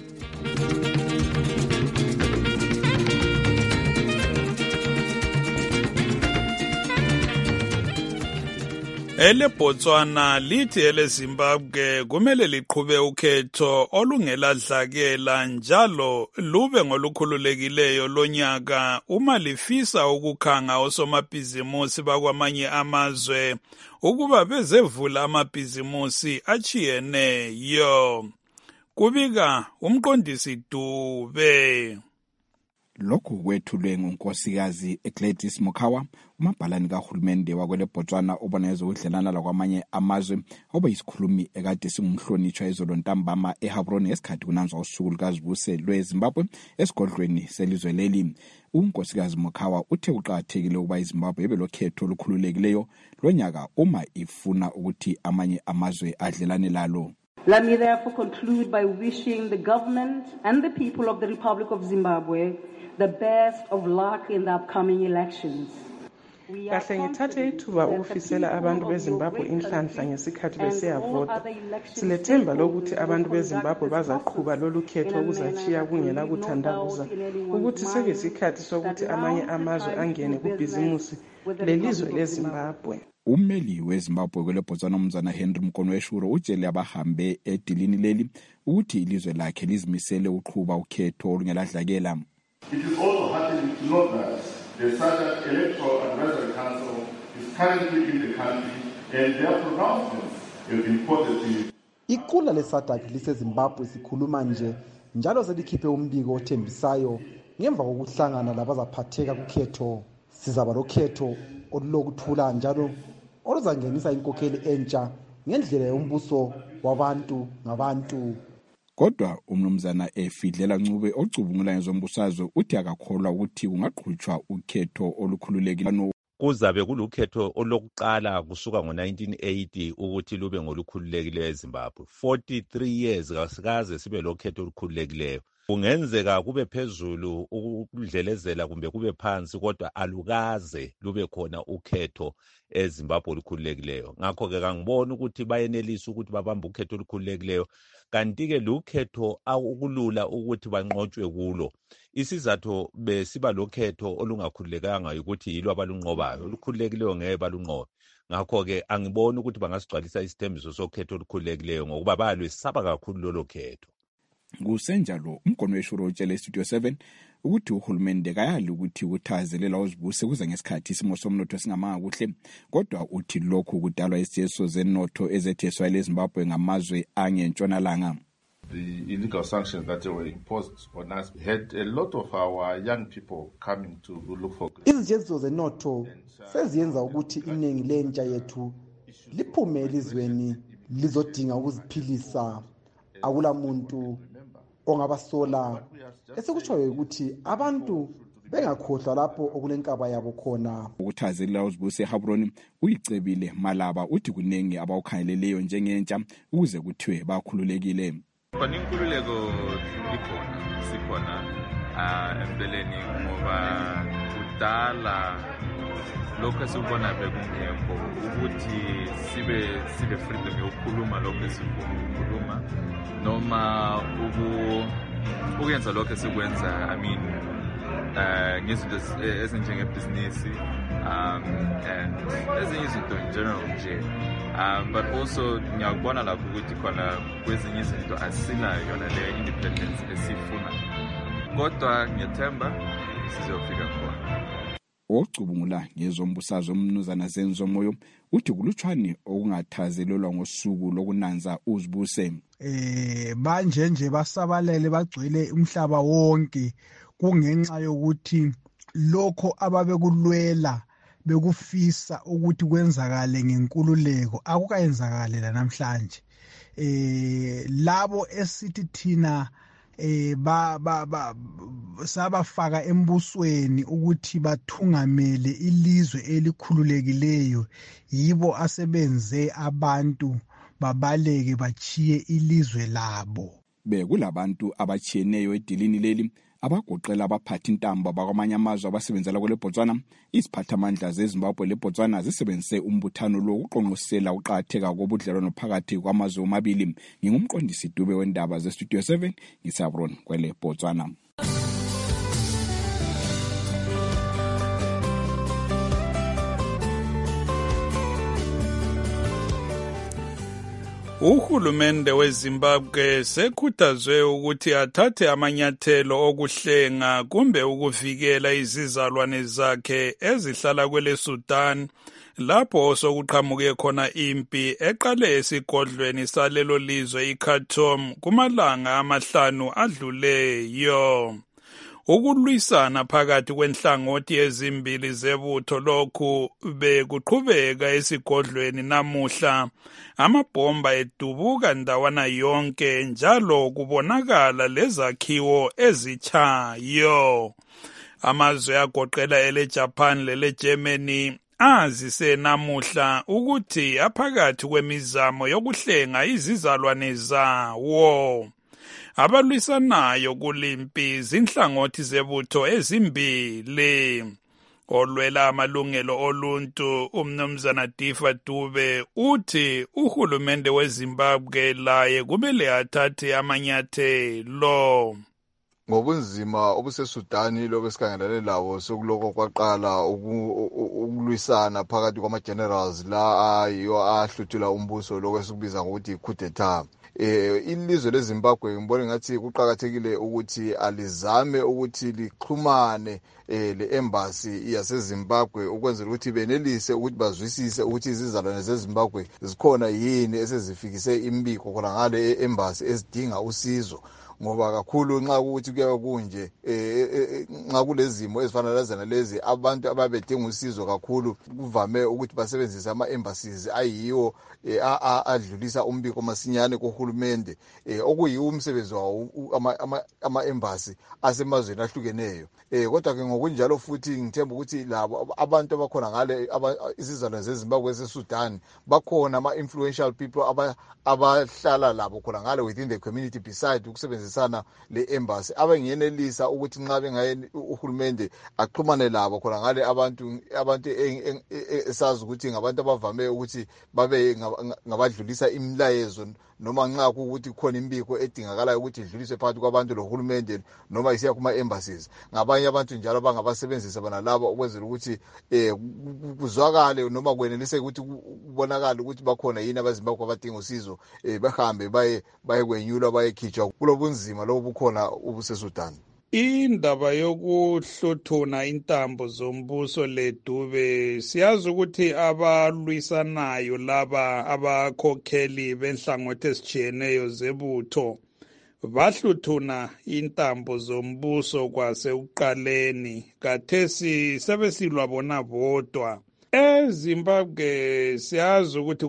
S4: eleBotswana lithi eleZimbabwe kumele liqhube ukhetho olungeladlakela njalo lube ngolukhululekileyo lonyaka uma lifisa ukukhanga osomabhizimusi bakwamanye amazwe ukuba bezevula amabhizimusi achiyeneyo. Kubika umqondisi Dube.
S24: Lokhu kwethulwe ngunkosikazi Gladys Mokhawa, umabhalani kahulumende wakweleBotswana obona ezokudlelana lakwamanye amazwe, obayisikhulumi ekade singumhlonitshwa izolo ntambama eHabroni esikhathi kunanzwa usuku lukazibuse lweZimbabwe esigodlweni selizwe leli. Unkosikazi Mokhawa uthe kuqakathekile ukuba iZimbabwe ibe lokhetho olukhululekileyo lonyaka uma ifuna ukuthi amanye amazwe adlelane lalo.
S7: Let me therefore conclude by wishing the government and the people of the Republic of Zimbabwe the best of luck in the upcoming elections.
S25: Kahle ngithathe ithuba ukufisela abantu beZimbabwe inhlanhla ngesikhathi besiyavota. Silethemba lokuthi abantu beZimbabwe bazaqhuba lolu khetho okuzachiya kungela kuthandabuza ukuthi sekuyisikhathi sokuthi amanye amazwe angene kubhizimusi lelizwe leZimbabwe.
S24: Ummeli weZimbabwe kweleBotswana umzana Henry Mkonweshuro utshele abahambe edilini leli ukuthi ilizwe lakhe lizimisele uqhuba ukhetho olungeladlakela.
S26: It is also heartening to note that the SADC Electoral Advisory Council is currently in the country and their pronouncements have been positive.
S27: Iqula leSADC liseZimbabwe sikhuluma nje njalo selikhiphe umbiko othembisayo ngemva kokuhlangana labazaphatheka kukhetho. Sizaba lokhetho olulokuthula njalo oluzangenisa inkokheli entsha ngendlela yombuso wabantu ngabantu.
S24: Kodwa umnumzana Efidlela Ncube ocubungula ngezombusazwe uthi akakholwa ukuthi kungaqhutshwa ukhetho olukhululekileyo.
S28: Kuzabe kulukhetho olokuqala kusuka ngo1980 ukuthi lube ngolukhululekileyo eZimbabwe. 43 years kasikaze sibe lokhetho olukhululekileyo. kungenzeka kube phezulu ukudlelezela kumbe kube phansi, kodwa alukaze lube khona ukhetho eZimbabwe olukhululekileyo. Ngakho-ke kangiboni ukuthi bayenelisa ukuthi babambe ukhetho olukhululekileyo, kanti-ke lukhetho ukulula ukuthi banqotshwe kulo. Isizathu besiba lokhetho olungakhululekanga ukuthi yilo abalunqobayo, olukhululekileyo ngeke balunqobe. Ngakho-ke angiboni ukuthi bangasigcwalisa isithembiso sokhetho olukhululekileyo ngokuba bayalwesaba kakhulu lolo khetho.
S24: Kusenjalo umgono weshuro utshele Studio 7 ukuthi uhulumende kayali ukuthi ukuthazelela uzibuse kuze ngesikhathi isimo somnotho singamanga kuhle, kodwa uthi lokhu kudalwa isiteso zenotho ezetheswa leZimbabwe ngamazwe angentshonalanga.
S26: The illegal sanctions that were imposed on us had a lot of our young people coming to look for.
S27: Izijeziso zenotho seziyenza ukuthi iningi lentsha yethu liphume elizweni lizodinga ukuziphilisa. Akula muntu ongabasola, esikutshoyo ukuthi abantu bengakhohlwa lapho okulenkaba yabo khona.
S24: Ukuthazelela uzibuse eHabroni uyicebile Malaba uthi kunengi abawukhangeleleyo njengentsha ukuze kuthiwe bakhululekile.
S6: Khona inkululeko sikhona empeleni ngoba kudala lokho esikubona bekungekho ukuthi sibe freedom yokukhuluma lokho esifuna ukukhuluma noma ukuyenza lokho esikwenza ngezinto ezinjengebhizinisi and ezinye izinto in general nje. But also ngiyakubona lapho ukuthi khona kwezinye izinto asinayo yona le independence esifuna, kodwa ngiyethemba sizofika khona.
S24: Ocubungula ngezombusazwe umnumzana Zenzo Moyo uthi kulutshwane okungathazelelwa ngosuku lokunanza uzibuse.
S8: Manje nje basabalele bagcwele umhlaba wonke kungenxa yokuthi lokho ababekulwela bekufisa ukuthi kwenzakale ngenkululeko akukayenzakale la namhlanje. Labo esithi thina sabafaka embusweni ukuthi bathungamele ilizwe elikhululekileyo yibo asebenze abantu babaleke bachiye ilizwe labo.
S24: Bekulabantu abachiyeneyo edilini leli abagoqela abaphathi intambo bakwamanye amazwe abasebenzela kwele Botswana. Iziphathamandla zeZimbabwe leBotswana zisebenzise umbuthano lo ukuqonqosela uqhatheka kobudlelwano phakathi kwamazwe omabili. Ngingumqondisi Dube wendaba zeStudio 7 ngisabroni kwele Botswana.
S4: Uhulumende weZimbabwe sekhuthazwe ukuthi athathe amanyathelo okuhlenga kumbe ukuvikela izizalwane zakhe ezihlala kwele Sudan lapho sokuqhamuke khona impi eqale esigodlweni salelo lizwe iKhartoum kumalanga amahlanu adluleyo. Ukulwisana phakathi kwenhlangothi ezimbili zebutho lokhu bekuqhubeka esigodlweni namuhla, amabhomba edubuka ndawana yonke njalo kubonakala lezakhiwo ezitshayo. Amazwe agoqela eleJapan leleGermany azise namuhla ukuthi aphakathi kwemizamo yokuhlenga izizalwane zawo. Abalwisanayo kulimpi zinhlangothi zebutho ezimbili. Olwela amalungelo oluntu umnumzana Difa Dube uthi uhulumende weZimbabwe laye kumele athathe amanyathelo.
S22: Ngobunzima obuseSudani lobesikhangelane lawo sokuloko kwaqala ukulwisana phakathi kwama-generals la ayiyo ahluthula umbuso lokwesikubiza ngokuthi coup d'etat. Ilizwe leZimbabwe ngibona ngathi kuqhakathekile ukuthi alizame ukuthi lixhumane le-embassy yaseZimbabwe ukwenzela ukuthi benelise ukuthi bazwisise ukuthi izizalwane zeZimbabwe zikhona yini esezifikise imbiko khona ngale embassy ezidinga usizo. Ngoba kakhulu nxa ukuthi kuya kunje nxa kulezimo ezifana lazana lezi abantu ababedinga usizo kakhulu kuvame ukuthi basebenzise ama-embassies ayiwo adlulisa umbiko masinyane kohulumende okuyiwo umsebenzi wawo ama-embassy asemazweni ahlukeneyo. Kodwa ke ngokunjalo futhi ngithemba ukuthi labo abantu abakhona ngale izizalwane zeZimbabwe eseSudan bakhona ama-influential people abahlala labo khona ngale within the community beside ukusebenzisa besebenzisana le-embassy abengenelisa ukuthi nxa bengaye uhulumende axhumane labo khona ngale abantu esazi ukuthi ngabantu abavame ukuthi babe ngabadlulisa imilayezo noma nxa kuwukuthi kukhona imbiko edingakalayo ukuthi idluliswe phakathi kwabantu lohulumende noma isiya kuma-embassies ngabanye abantu njalo abangabasebenzisa bona labo ukwenzela ukuthi kuzwakale noma kweneliseke ukuthi kubonakale ukuthi bakhona yini abazimbabwe abadinga usizo behambe baye kwenyulwa bayekhitshwa kulo bunzima lobu bukhona obuseSudan.
S4: Indaba yokuhluthuna intambo zombuso ledube siyazi ukuthi abalwisanayo laba abakhokheli benhlangothi ezitshiyeneyo zebutho bahluthuna intambo zombuso kwasekuqaleni kathesi sebesilwa bona bodwa. eZimbabwe siyazi ukuthi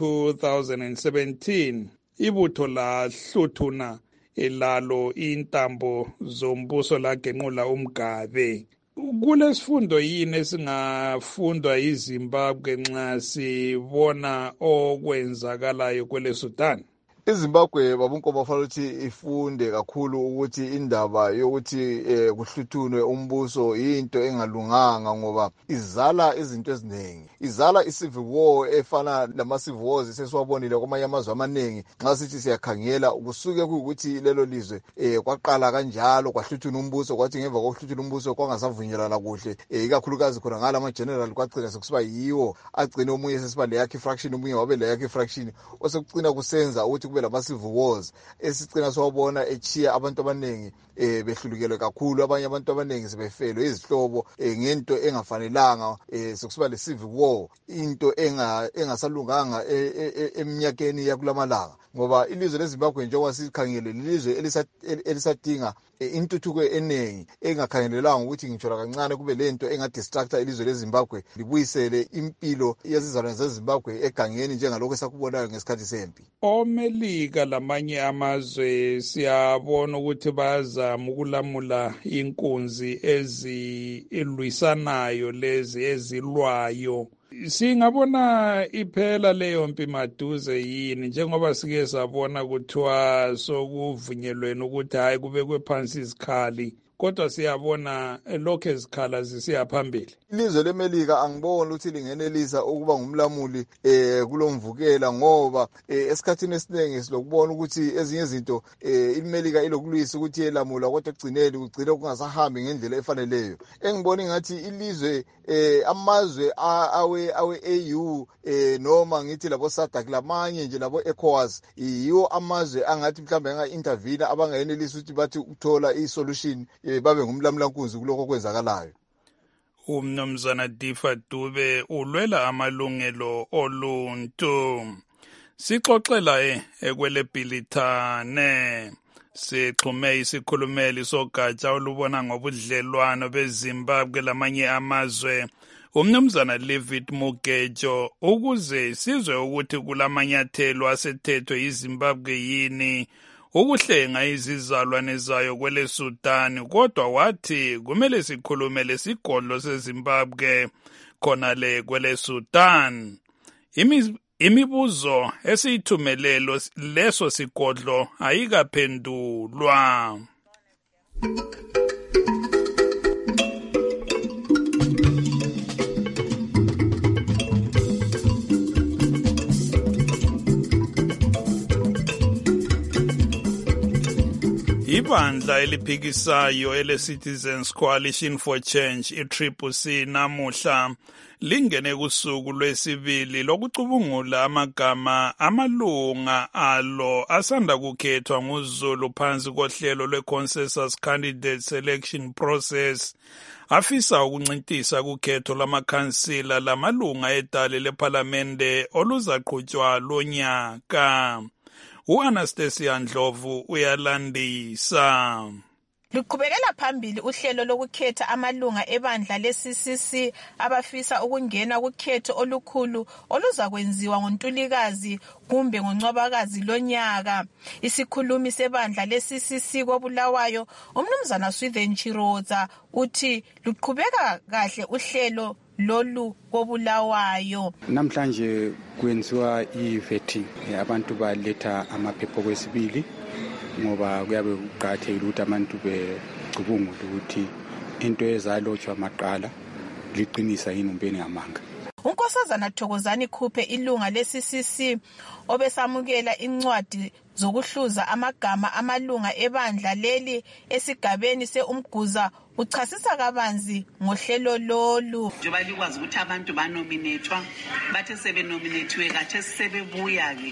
S4: ngo-2017 ibutho lahluthuna elalo intambo zombuso lagenqula uMgabe. Kulesifundo yini esingafundwa yiZimbabwe nxa sibona okwenzakalayo kwele Sudan?
S22: iZimbabwe babunkomo bafanele ukuthi ifunde kakhulu ukuthi indaba yokuthi kuhluthunwe umbuso into engalunganga ngoba izala izinto eziningi. Izala i-civil war efana lama-civil wars esesiwabonile kwamanye amazwe amaningi nxa sithi siyakhangela kusuke kuyukuthi lelo lizwe kwaqala kanjalo kwahluthuna umbuso kwathi ngemva kokuhluthuna umbuso kwangasavunyelana kuhle ikakhulukazi khona ngala ama-general kwagcina sekusiba yiwo agcine omunye sesiba leyakhe fraction omunye wabe leyakhe fraction osekucina kusenza ukuthi lama-civil wars esicina siwabona echiya abantu abaningi behlulukelwe kakhulu abanye abantu abaningi sebefelwe izihlobo ngento engafanelanga sekusiba le-civil war into engasalunganga eminyakeni yakulamalanga ngoba ilizwe leZimbabwe njengoba sikhangele lilizwe elisadinga intuthuko eningi engakhangelelanga ukuthi ngitshola kancane kube lento engadistructa ilizwe leZimbabwe libuyisele impilo yezizalwane zeZimbabwe egangeni njengalokho esakubonayo ngesikhathi sempi.
S4: OMelika lamanye amazwe siyabona ukuthi bayazama ukulamula inkunzi ezilwisanayo lezi ezilwayo. Singabona iphela leyo mpi maduze yini njengoba sike sabona kuthiwa sokuvunyelweni ukuthi hayi kubekwe phansi izikhali kodwa siyabona lokho ezikhala zisiya phambili.
S22: Ilizwe leMelika angiboni ukuthi lingenelisa ukuba ngumlamuli kulomvukela ngoba esikhathini esiningi silokubona ukuthi ezinye izinto iMelika ilokulwisa ukuthi yelamula kodwa ekugcineni kugcina kungasahambi ngendlela efaneleyo. Engibona ngathi ilizwe amazwe awe-AU noma ngithi labo SADC lamanye nje labo ECOWAS yiwo amazwe angathi mhlawumbe anga-intervene abangayenelisa ukuthi bathi ukuthola i-solution babe ngumlamulankunzi kuloko okwenzakalayo.
S4: Umnumzana Difa Dube ulwela amalungelo oluntu. Sixoxela ekwele Bhilithane sixhume isikhulumeli sogatsha olubona ngobudlelwano beZimbabwe lamanye amazwe umnumzana David Mugejo ukuze sizwe ukuthi kulamanyathelo asethethwe yiZimbabwe yini ukuhlenga izizalwane zayo kwele Sudan kodwa wathi kumele sikhulume lesigodlo seZimbabwe khona le kwele Sudan. Imibuzo esiyithumelelo leso sigodlo ayikaphendulwa. Ibandla eliphikisayo ele-Citizens Coalition for Change i-CCC namuhla lingene kusuku lwesibili lokucubungula amagama amalunga alo asanda kukhethwa nguZulu phansi kohlelo lwe-Consensus Candidate Selection Process afisa ukuncintisa kukhetho lwamakhansila lamalunga edale lephalamende oluzaqhutshwa lonyaka. U-Anastasia Ndlovu uyalandisa.
S9: Luqhubekela phambili uhlelo lokukhetha amalunga ebandla le-CCC abafisa ukungena kukhetho olukhulu oluzakwenziwa ngoNtulikazi kumbe ngoNcwabakazi lonyaka. Isikhulumi sebandla le-CCC koBulawayo umnumzana Swithen Chiroza uthi luqhubeka kahle uhlelo lolu koBulawayo.
S23: Namhlanje kwenziwa i-vetting abantu baletha amaphepha kwesibili ngoba kuyabe kuqakathekile ukuthi abantu becubungule ukuthi into ezalotshwa maqala liqinisa yini umpeni ngamanga.
S9: uNkosazana Thokozani Khuphe ilunga le-CCC obesamukela incwadi zokuhluza amagama amalunga ebandla leli esigabeni se-Umguza uchasisa kabanzi ngohlelo lolu.
S10: Njengoba likwazi ukuthi abantu banominethwa bathe sebenominethiwe kathi sebebuya-ke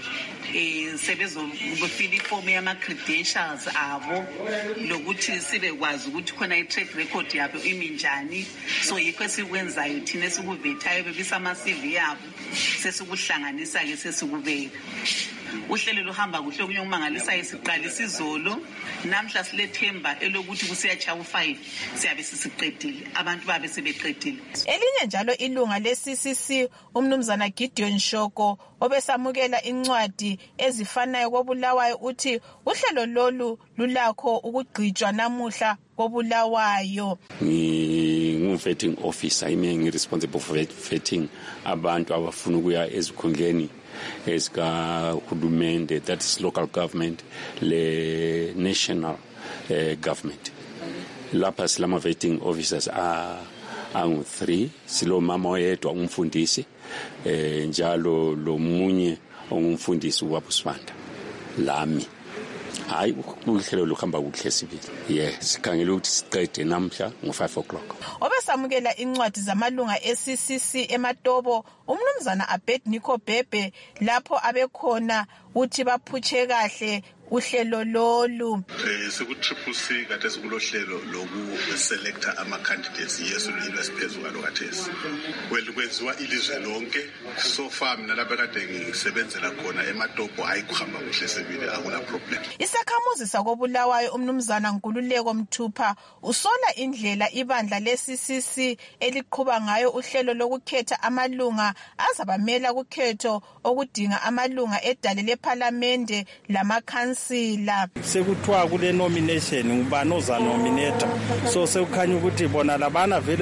S10: sebezofila ifomu yama-credentials abo lokuthi sibekwazi ukuthi khona i-track record yabo imi njani. So yikho esikwenzayo thina esikuvethayo bebisa ama-CV yabo sesikuhlanganisa-ke sesikubeka. Uhlelo luhamba kuhle okunye ukumangalisayo siqalisa izolo namhla silethemba elokuthi kusiyachaya u5 siyabe sisiqedile abantu babe sebeqedile.
S9: Elinye njalo ilunga le-CCC umnumzana Gideon Shoko obesamukela incwadi ezifanayo koBulawayo uthi uhlelo lolu lulakho ukugqitshwa namuhla koBulawayo.
S11: Vetting officer imi responsible for vetting abantu abafuna ukuya ezikhundleni ezikahulumende, that is local government, le national government. Lapha silama vetting officers angu-3, silo mama oyedwa umfundisi njalo lo munye ongumfundisi wabusibanda lami. Hayi uhlelo luhamba kuhle sibili. Sikhangela ukuthi siqede namhla ngo5 o'clock.
S9: Obesamukela incwadi zamalunga e-CCC eMatobo umnumzana Abednego Bhebhe lapho abekhona uthi baphutshe kahle uhlelo lolu.
S26: Seku-CCC kade sikulohlelo loku-selecta ama-candidates yesu lesiphezulu kwalo kathesi. Kwenziwa ilizwe lonke. So far mina lapha kade ngisebenzela khona eMatobo hayi kuhamba kuhle sebile akuna problem.
S9: Isakhamuzi sakoBulawayo umnumzana Nkululeko Mthupha usola indlela ibandla le-CCC eliqhuba ngayo uhlelo lokukhetha amalunga azabamela kukhetho okudinga amalunga edale lePhalamende lamakhansila.
S12: Sekuthiwa kule nomination ngubani ozanominate, so sekukhanya ukuthi bona labana vele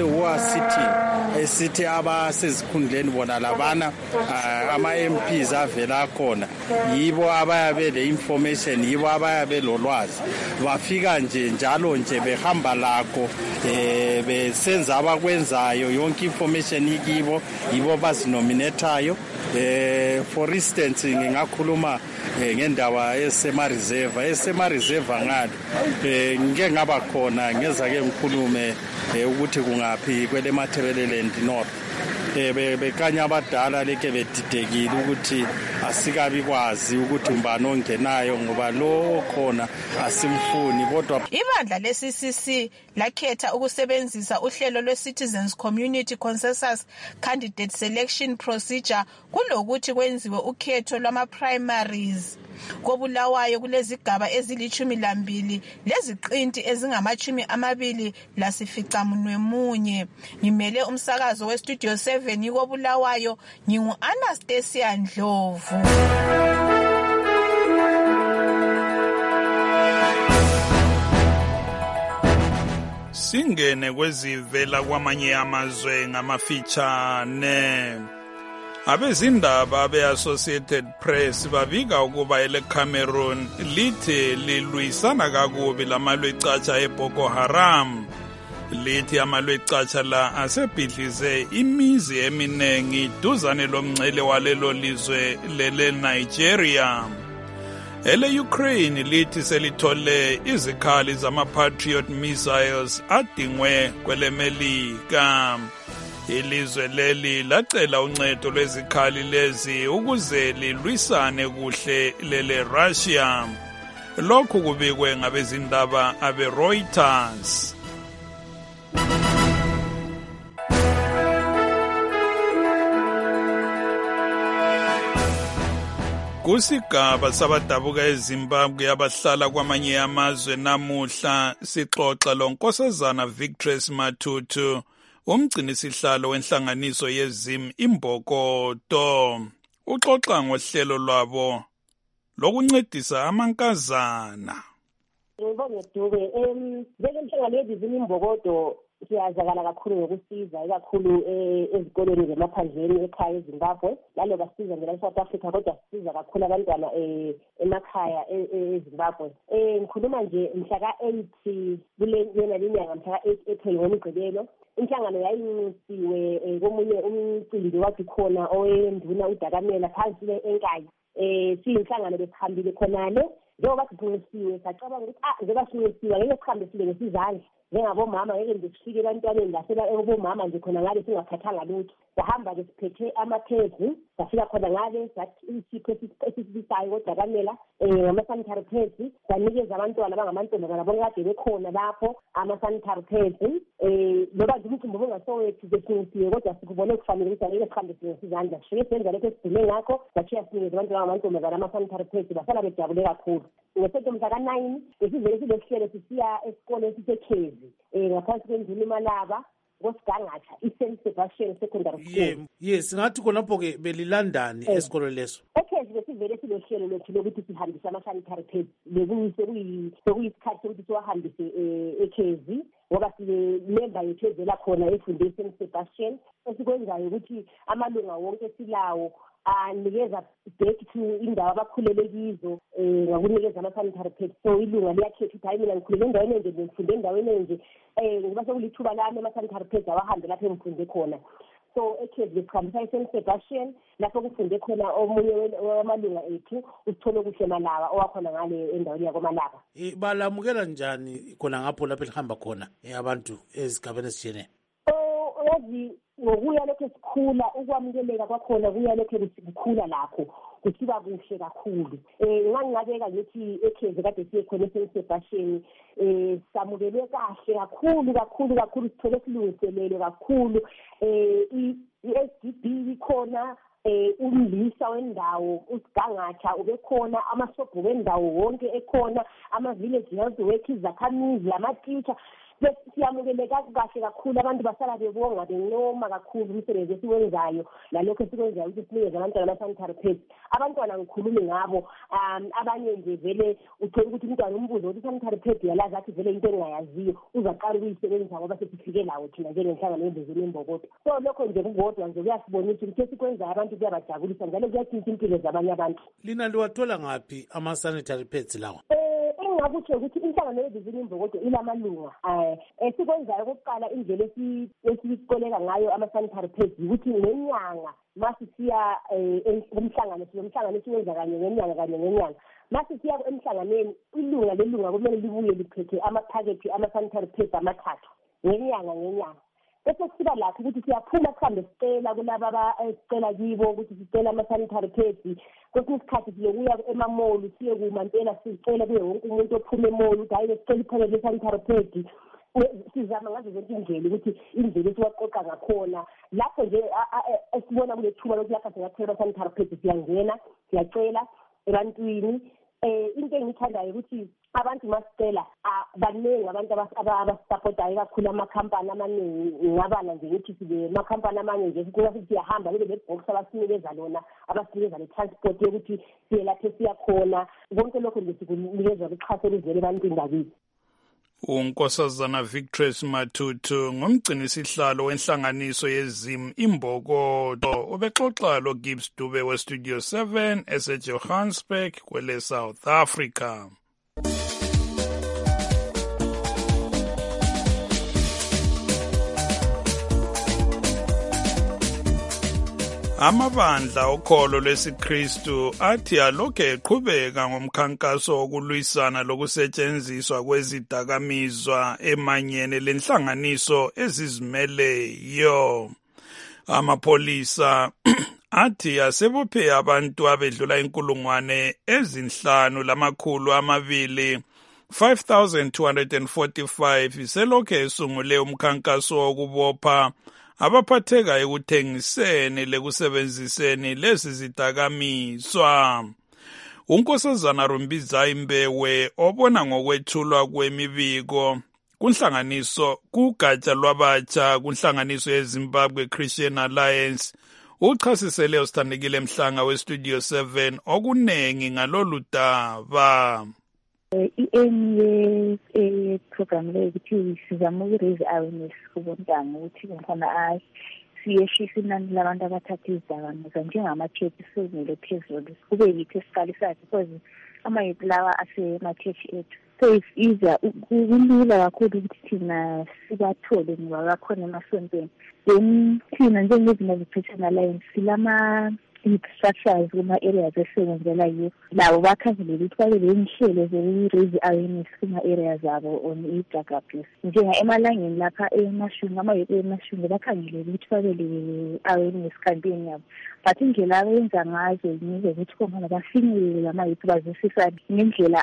S12: sithi abasezikhundleni bona labana ama-MPs avela khona yibo abayabe le information, yibo abayabe lolwazi, bafika nje njalo nje behamba lakho besenza abakwenzayo yonke information ikibo, yibo bazinominatayo. For instance ngingakhuluma ngendaba esema-reserve ngale ngeke ngaba khona ngeza ke ngikhulume ukuthi kungaphi kwele Matabeleland North. Bekanya abadala leke bedidekile ukuthi asikabi kwazi ukuthi umbani ongenayo ngoba lo khona asimfuni kodwa.
S9: Ibandla le-CCC lakhetha ukusebenzisa uhlelo lwe-Citizens Community Consensus Candidate Selection Procedure kulokuthi kwenziwe ukhetho lwama-primaries. KoBulawayo kulezigaba ezili12 leziqinti ezingama-21. Ngimele umsakazo weStudio 7 koBulawayo ngingu-Anastasia Ndlovu.
S4: Singene kwezivela kwamanye amazwe ngamafitshane. Abezindaba be-Associated Press babika ukuba eleCameroon lithi lilwisana kakubi lamalwecatsha eBoko Haram. Lithi amalwecatsha la asebhidlize imizi eminengi duzane lomngcele walelo lizwe lele Nigeria. Ele-Ukraine lithi selithole izikhali zama-Patriot missiles adingwe kweleMelika. Ilizwe leli lacela uncedo lwezikhali lezi ukuze lilwisane kuhle lele Russia. Lokhu kubikwe ngabezindaba abe-Reuters. Kusigaba sabadabuka eZimbabwe abahlala kwamanye amazwe namuhla sixoxa loNkosazana Victress Matutu, umgcinisihlalo wenhlanganiso yeZim Imbokodo. Uxoxa ngohlelo lwabo lokuncedisa amankazana.
S13: Ngibonge Dube, njengenhlangano yeZim Imbokodo siyazakala kakhulu ngokusiza ikakhulu ezikolweni zemaphandleni ekhaya eZimbabwe laloba siza ngela South Africa kodwa sisiza kakhulu abantwana emakhaya eZimbabwe. Ngikhuluma nje mhla ka-8 kule nyanga mhla ka-8 April ngomgqibelo inhlangano yayinxusiwe komunye umcimbi wathi khona owenduna uDakamela phansi eNkayi. Siyinhlangano besihambile khonale njengoba sinxusiwe sacabanga ukuthi njengoba sinxusiwe ngeke sihambe sile ngesizandla njengabomama ngeke nje sifike ebantwaneni lasela ebomama nje khona ngale singaphathanga lutho. Sahamba-ke siphethe amaphezi safika khona ngale sathi isipho esisibisayo koDakamela ngama-sanitary pads sanikeza abantwana abangamantombazana bonke kade bekhona lapho ama-sanitary pads loba nje umthimba ungasowethu besinxusiwe kodwa sikubone kufanele ukuthi angeke sihambe sile ngesizandla sifike senza lokho esidinge ngakho sathiya sinikeza abantwana abangamantombazana ama-sanitary pads basala bejabule kakhulu. Ngesonto mhla ka-9 besivele silehlelo sisiya esikoleni sisekhezi ngaphansi kwenduna uMalaba ngosigangatha iSt Sebastian Secondary School.
S14: Yes, ngathi khonapho-ke belilandani esikolo leso?
S13: Ekhezi besivele silohlelo lwethu lokuthi sihambise ama-sanitary pads sekuyisikhathi sokuthi siwahambise ekhezi ngoba sinemba yethu evela khona efunde eSt Sebastian esikwenzayo ukuthi amalunga wonke silawo anikeza back to indawo abakhulele kizo ngakunikeza ama-sanitary pads. So ilunga liyakhetha ukuthi hayi mina ngikhulele endaweni enje ngifunde endaweni enje ngoba sekulithuba lami ama-sanitary pads awahambe lapho engifunde khona. So ekhezi besihambisa eSt Sebastian lapho kufunde khona omunye wamalunga ethu uSithole kuhle Malaba owakhona ngale endaweni yakoMalaba.
S14: Balamukela njani khona ngapho lapho elihamba khona abantu ezigabeni ezitshiyeneyo?
S13: Yazi ngokuya lokho sikhula ukwamukeleka kwakhona kuya lokho kukhula lakho kusiba kuhle kakhulu. Ngangingabeka ngithi ekhezi kade siye khona eSt Sebastian samukelwe kahle kakhulu sithole silungiselele kakhulu. i-SDB ikhona umlisa wendawo usigangatha ubekhona amasobho wendawo wonke ekhona ama-village health workers izakhamizi lama-teacher siyamukeleka kahle kakhulu abantu basala bebonga bencoma kakhulu umsebenzi esiwenzayo nalokho esikwenzayo ukuthi sinikeze abantwana ama-sanitary pads. Abantwana ngikhulume ngabo abanye nje vele uthole ukuthi umntwana umbuzo ukuthi i-sanitary pad yalazi athi vele into engingayaziyo uzaqala ukuyisebenzisa ngoba sesifike lawo thina njengenhlangano yembezeni imbokodo. So lokho nje kukodwa nje kuyasibonisa ukuthi esikwenzayo abantu kuyabajabulisa njalo kuyatshintsha impilo zabanye abantu.
S14: Lina liwathola ngaphi ama-sanitary pads lawa?
S13: Engakutsho ukuthi inhlangano yembezeni imbokodo ilamalunga esikwenzayo okokuqala indlela esikoleka ngayo ama-sanitary pads ukuthi ngenyanga masisiya emhlangano esiwenza kanye ngenyanga masisiya emhlanganeni ilunga kumele libuye liphethe amaphakethi ama-sanitary pads amathathu ngenyanga bese kusiba lapho ukuthi siyaphuma sihambe sicela kulaba esicela kibo ukuthi sicela ama-sanitary pads. Kwesinye isikhathi siyokuya emamolu siye kumantela sicela kuye wonke umuntu ophuma emolu ukuthi hayi sicela iphakethe le-sanitary pads. Sizama ngazo zonke indlela ukuthi indlela esiwaqoqa ngakhona lapho nje esibona kule thuba lokuthi lapha singathola ama-sanitary pads siyangena siyacela ebantwini. Into engiyithandayo ukuthi abantu masicela baningi abantu abasupportayo kakhulu amakhampani amaningi ngabala nje ukuthi sibe amakhampani amanye nje ukuthi siyahamba kube le-box abasinikeza lona abasinikeza le-transport yokuthi siye lapho siya khona konke lokho nje sikunikeza uxhaso oluvela ebantwini bakithi.
S4: uNkosazana Victress Matutu ngumgcinisihlalo wenhlanganiso yezim imbokodo ubexoxa lo Gibbs Dube we Studio 7 eseJohannesburg kwele South Africa. Amabandla okholo lwesiKristu athi alokhe eqhubeka ngomkhankaso wokulwisana lokusetshenziswa kwezidakamizwa emanyene lenhlanganiso ezizimeleyo. Amapholisa athi asebophe abantu abedlula 5,245 5,245 selokhe esungule umkhankaso wokubopha abaphatheka ekuthengiseni lekusebenziseni lezi zidakamizwa. uNkosazana Rumbiza Imbewe obona ngokwethulwa kwemibiko kunhlanganiso kugatsha lwabatsha kunhlanganiso yeZimbabwe Christian Alliance uchasisele usithandekile Mhlanga we Studio 7 okunengi ngalolu daba.
S1: i-aim ye-program leyo ukuthi sizama uku-raise awareness kubontanga ukuthi khona siyehlisa inani labantu abathatha izidakamizwa njengama-chethi sezimele phezulu kube yithi esiqalisayo because ama-youth lawa asemathethi ethu. So kulula kakhulu ukuthi thina sibathole ngoba bakhona emasontweni. Then thina njengezimo ze-Christian Alliance silama structures kuma-areas esebenzela yiyo labo bakhangelele ukuthi babe ley'nhlelo zoku-raise awareness kuma-areas abo on i-drug abuse. Emalangeni lapha emashungu ama-youth emashungu bakhangelele ukuthi babe le-awareness campaign yabo, but indlela abenza ngazo yizo ukuthi khona bafinyelele lama-youth bazwisisane ngendlela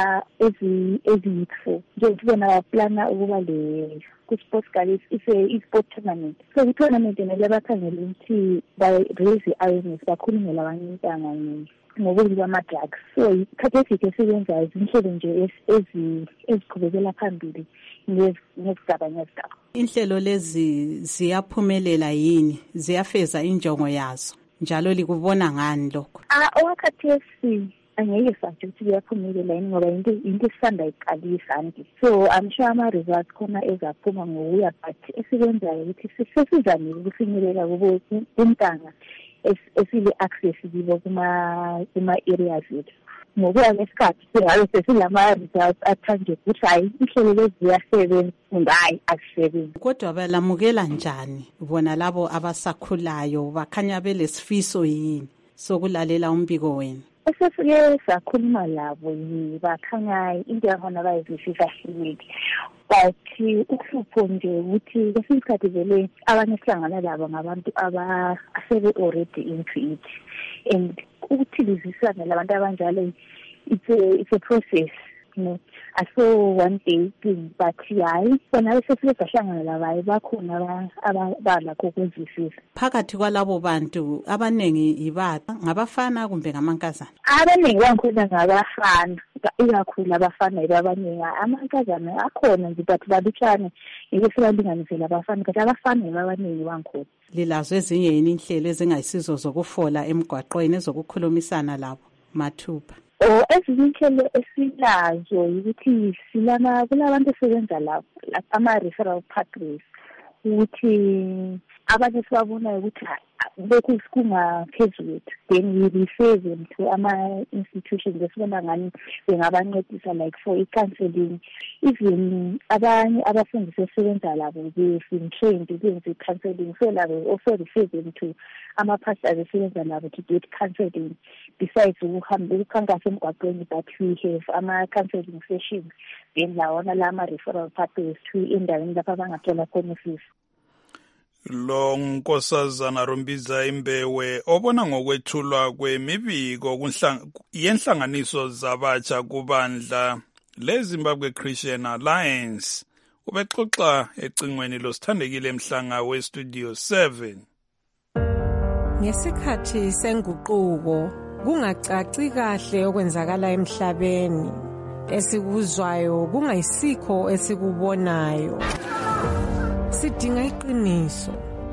S1: ezi-youthful. Njengokuthi bona baplana ukuba ku-sports gala i-sport tournament. So i-tournament nale bakhangele ukuthi ba-raise awareness bakhulumele abanye intanga ngobubi bama-drugs. So ikhathi esithe esibenzayo izinhlelo nje eziqhubekela phambili ngezigaba ngezigaba.
S3: Inhlelo lezi ziyaphumelela yini? Ziyafeza injongo yazo? Njalo likubona ngani lokho?
S1: Owakhathesi angeke sathi ukuthi kuyaphumelela yini ngoba into esisanda iqalisa nje. So I'm sure ama-results khona ezaphuma ngokuya, but esikwenzayo ukuthi sesizamile ukufinyelela kuntanga esile-access kibo kuma-areas ethu. Ngokuya ngesikhathi singabe sesilama-results athanje ukuthi hayi inhlelo lezi ziyasebenza kumbe hayi azisebenzi.
S3: Kodwa balamukela njani bona labo abasakhulayo? Bakhanya belesifiso yini sokulalela umbiko wenu?
S1: Esifike sakhuluma labo bakhanya into yakhona bayizwisisa hleleki, but ukuhlupho nje ukuthi kwesinye isikhathi vele abanye sihlangana labo ngabantu asebe-already into it, and ukuthilizisana labantu abanjalo it's a process, you know. Aso one day thing, but hayi bona sesifike sahlangana labaye bakhona abalakho ukuzwisisa.
S3: Phakathi kwalabo bantu abanengi ibata ngabafana kumbe ngamankazana?
S1: Abanengi bankhona ngabafana, ikakhulu abafana abaningi. Amankazana akhona nje but babitshane ngeke sibalinganisele abafana, kodwa abafana abaningi bankhona.
S3: Lilazo ezinye yini inhlelo ezingayisizo zokufola emgwaqweni ezokukhulumisana labo mathupha?
S1: Ezinye inhlelo esilazo ukuthi kulabantu esebenza lapho ama-referral pathways ukuthi abanye sibabonayo ukuthi lokhu kungaphezulu, then we refer them to ama-institutions esibona ngani bengabancedisa like for i-counseling. Even abanye abafundisi esebenza labo been trained ukwenza i-counseling, so labo also refer them to ama-pastors esebenza labo to get counseling besides ukukhankasa emgwaqweni, but we have ama-counseling sessions then lawona la ama-referral pathways to endaweni lapho abangathola khona usizo.
S4: Lo Nkosazana Rumbiza Imbewe obona ngokwethulwa kwemibiko yenhlanganiso zabatsha kubandla leZimbabwe Christian Alliance ubexoxa ecingweni losithandekile Mhlanga weStudio 7.
S2: Ngesikhathi senguquko kungacaci kahle okwenzakala emhlabeni, esikuzwayo kungayisikho esikubonayo. Sidinga iqiniso.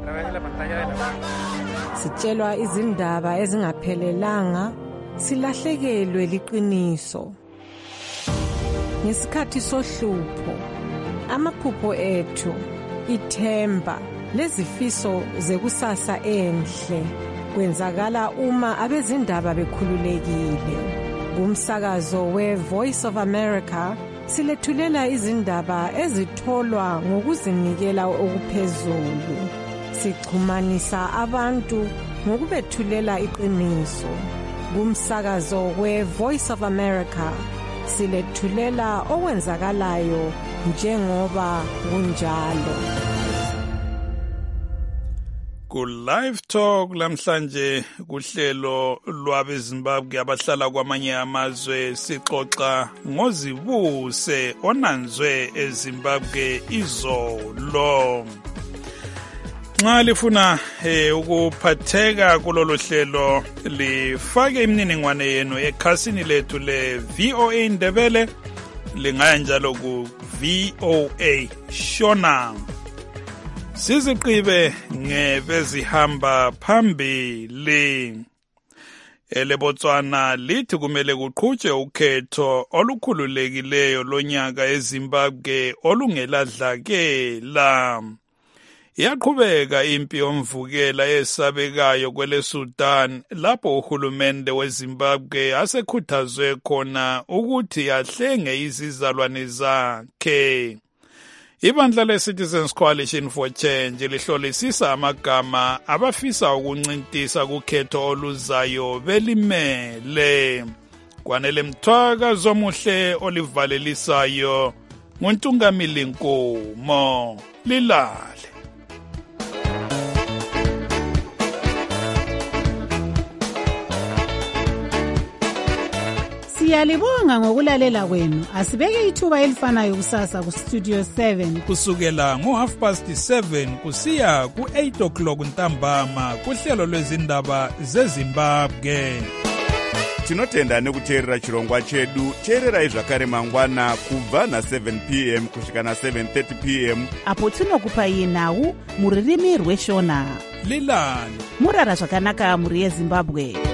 S2: Sitshelwa izindaba ezingaphelelanga, silahlekelwe liqiniso. Ngesikhathi sohlupho, amaphupho ethu, ithemba, lezifiso zekusasa enhle kwenzakala uma abezindaba bekhululekile. Kumsakazo we-Voice of America silethulela izindaba ezitholwa ngokuzinikela okuphezulu. Sichumanisa abantu ngokubethulela iqiniso. Kumsakazo we-Voice of America silethulela okwenzakalayo njengoba kunjalo.
S4: Ku live talk lamhlanje kuhlelo lwabeZimbabwe abahlala kwamanye amazwe sixoxa ngoZibuse onanzwe eZimbabwe izolo. Nxa lifuna ukuphatheka kulolu hlelo lifake imininingwane yenu ekhasini lethu le VOA Ndebele, lingaya njalo ku VOA Shona. Siziqibe ngebezihamba phambili. eleBotswana lithi kumele kuqhutshwe ukhetho olukhululekileyo lonyaka eZimbabwe olungeladlakela. Iyaqhubeka impi yomvukela esabekayo kwele Sudan lapho uhulumende weZimbabwe asekhuthazwe khona ukuthi ahlenge izizalwane zakhe. Ibandla le-Citizens Coalition for Change lihlolisisa amagama abafisa ukuncintisa kukhetho oluzayo belimele. Kwanele Mthwaka zomuhle olivalelisayo nguNtungamili Nkomo. Lilale.
S5: Siyalibonga ngokulalela kwenu. Asibeke ithuba elifanayo kusasa ku Studio 7
S4: kusukela ngo7:30 kusiya ku8:00 ntambama kuhlelo lwezindaba zeZimbabwe.
S15: Tinotenda nekuteerera chirongwa chedu. Teererai zvakare mangwana kubva na7 p.m. kusvika na7:30 p.m.
S16: apo tinokupai nhau muririmi rweshona.
S4: Lilani
S16: murara zvakanaka muri yeZimbabwe.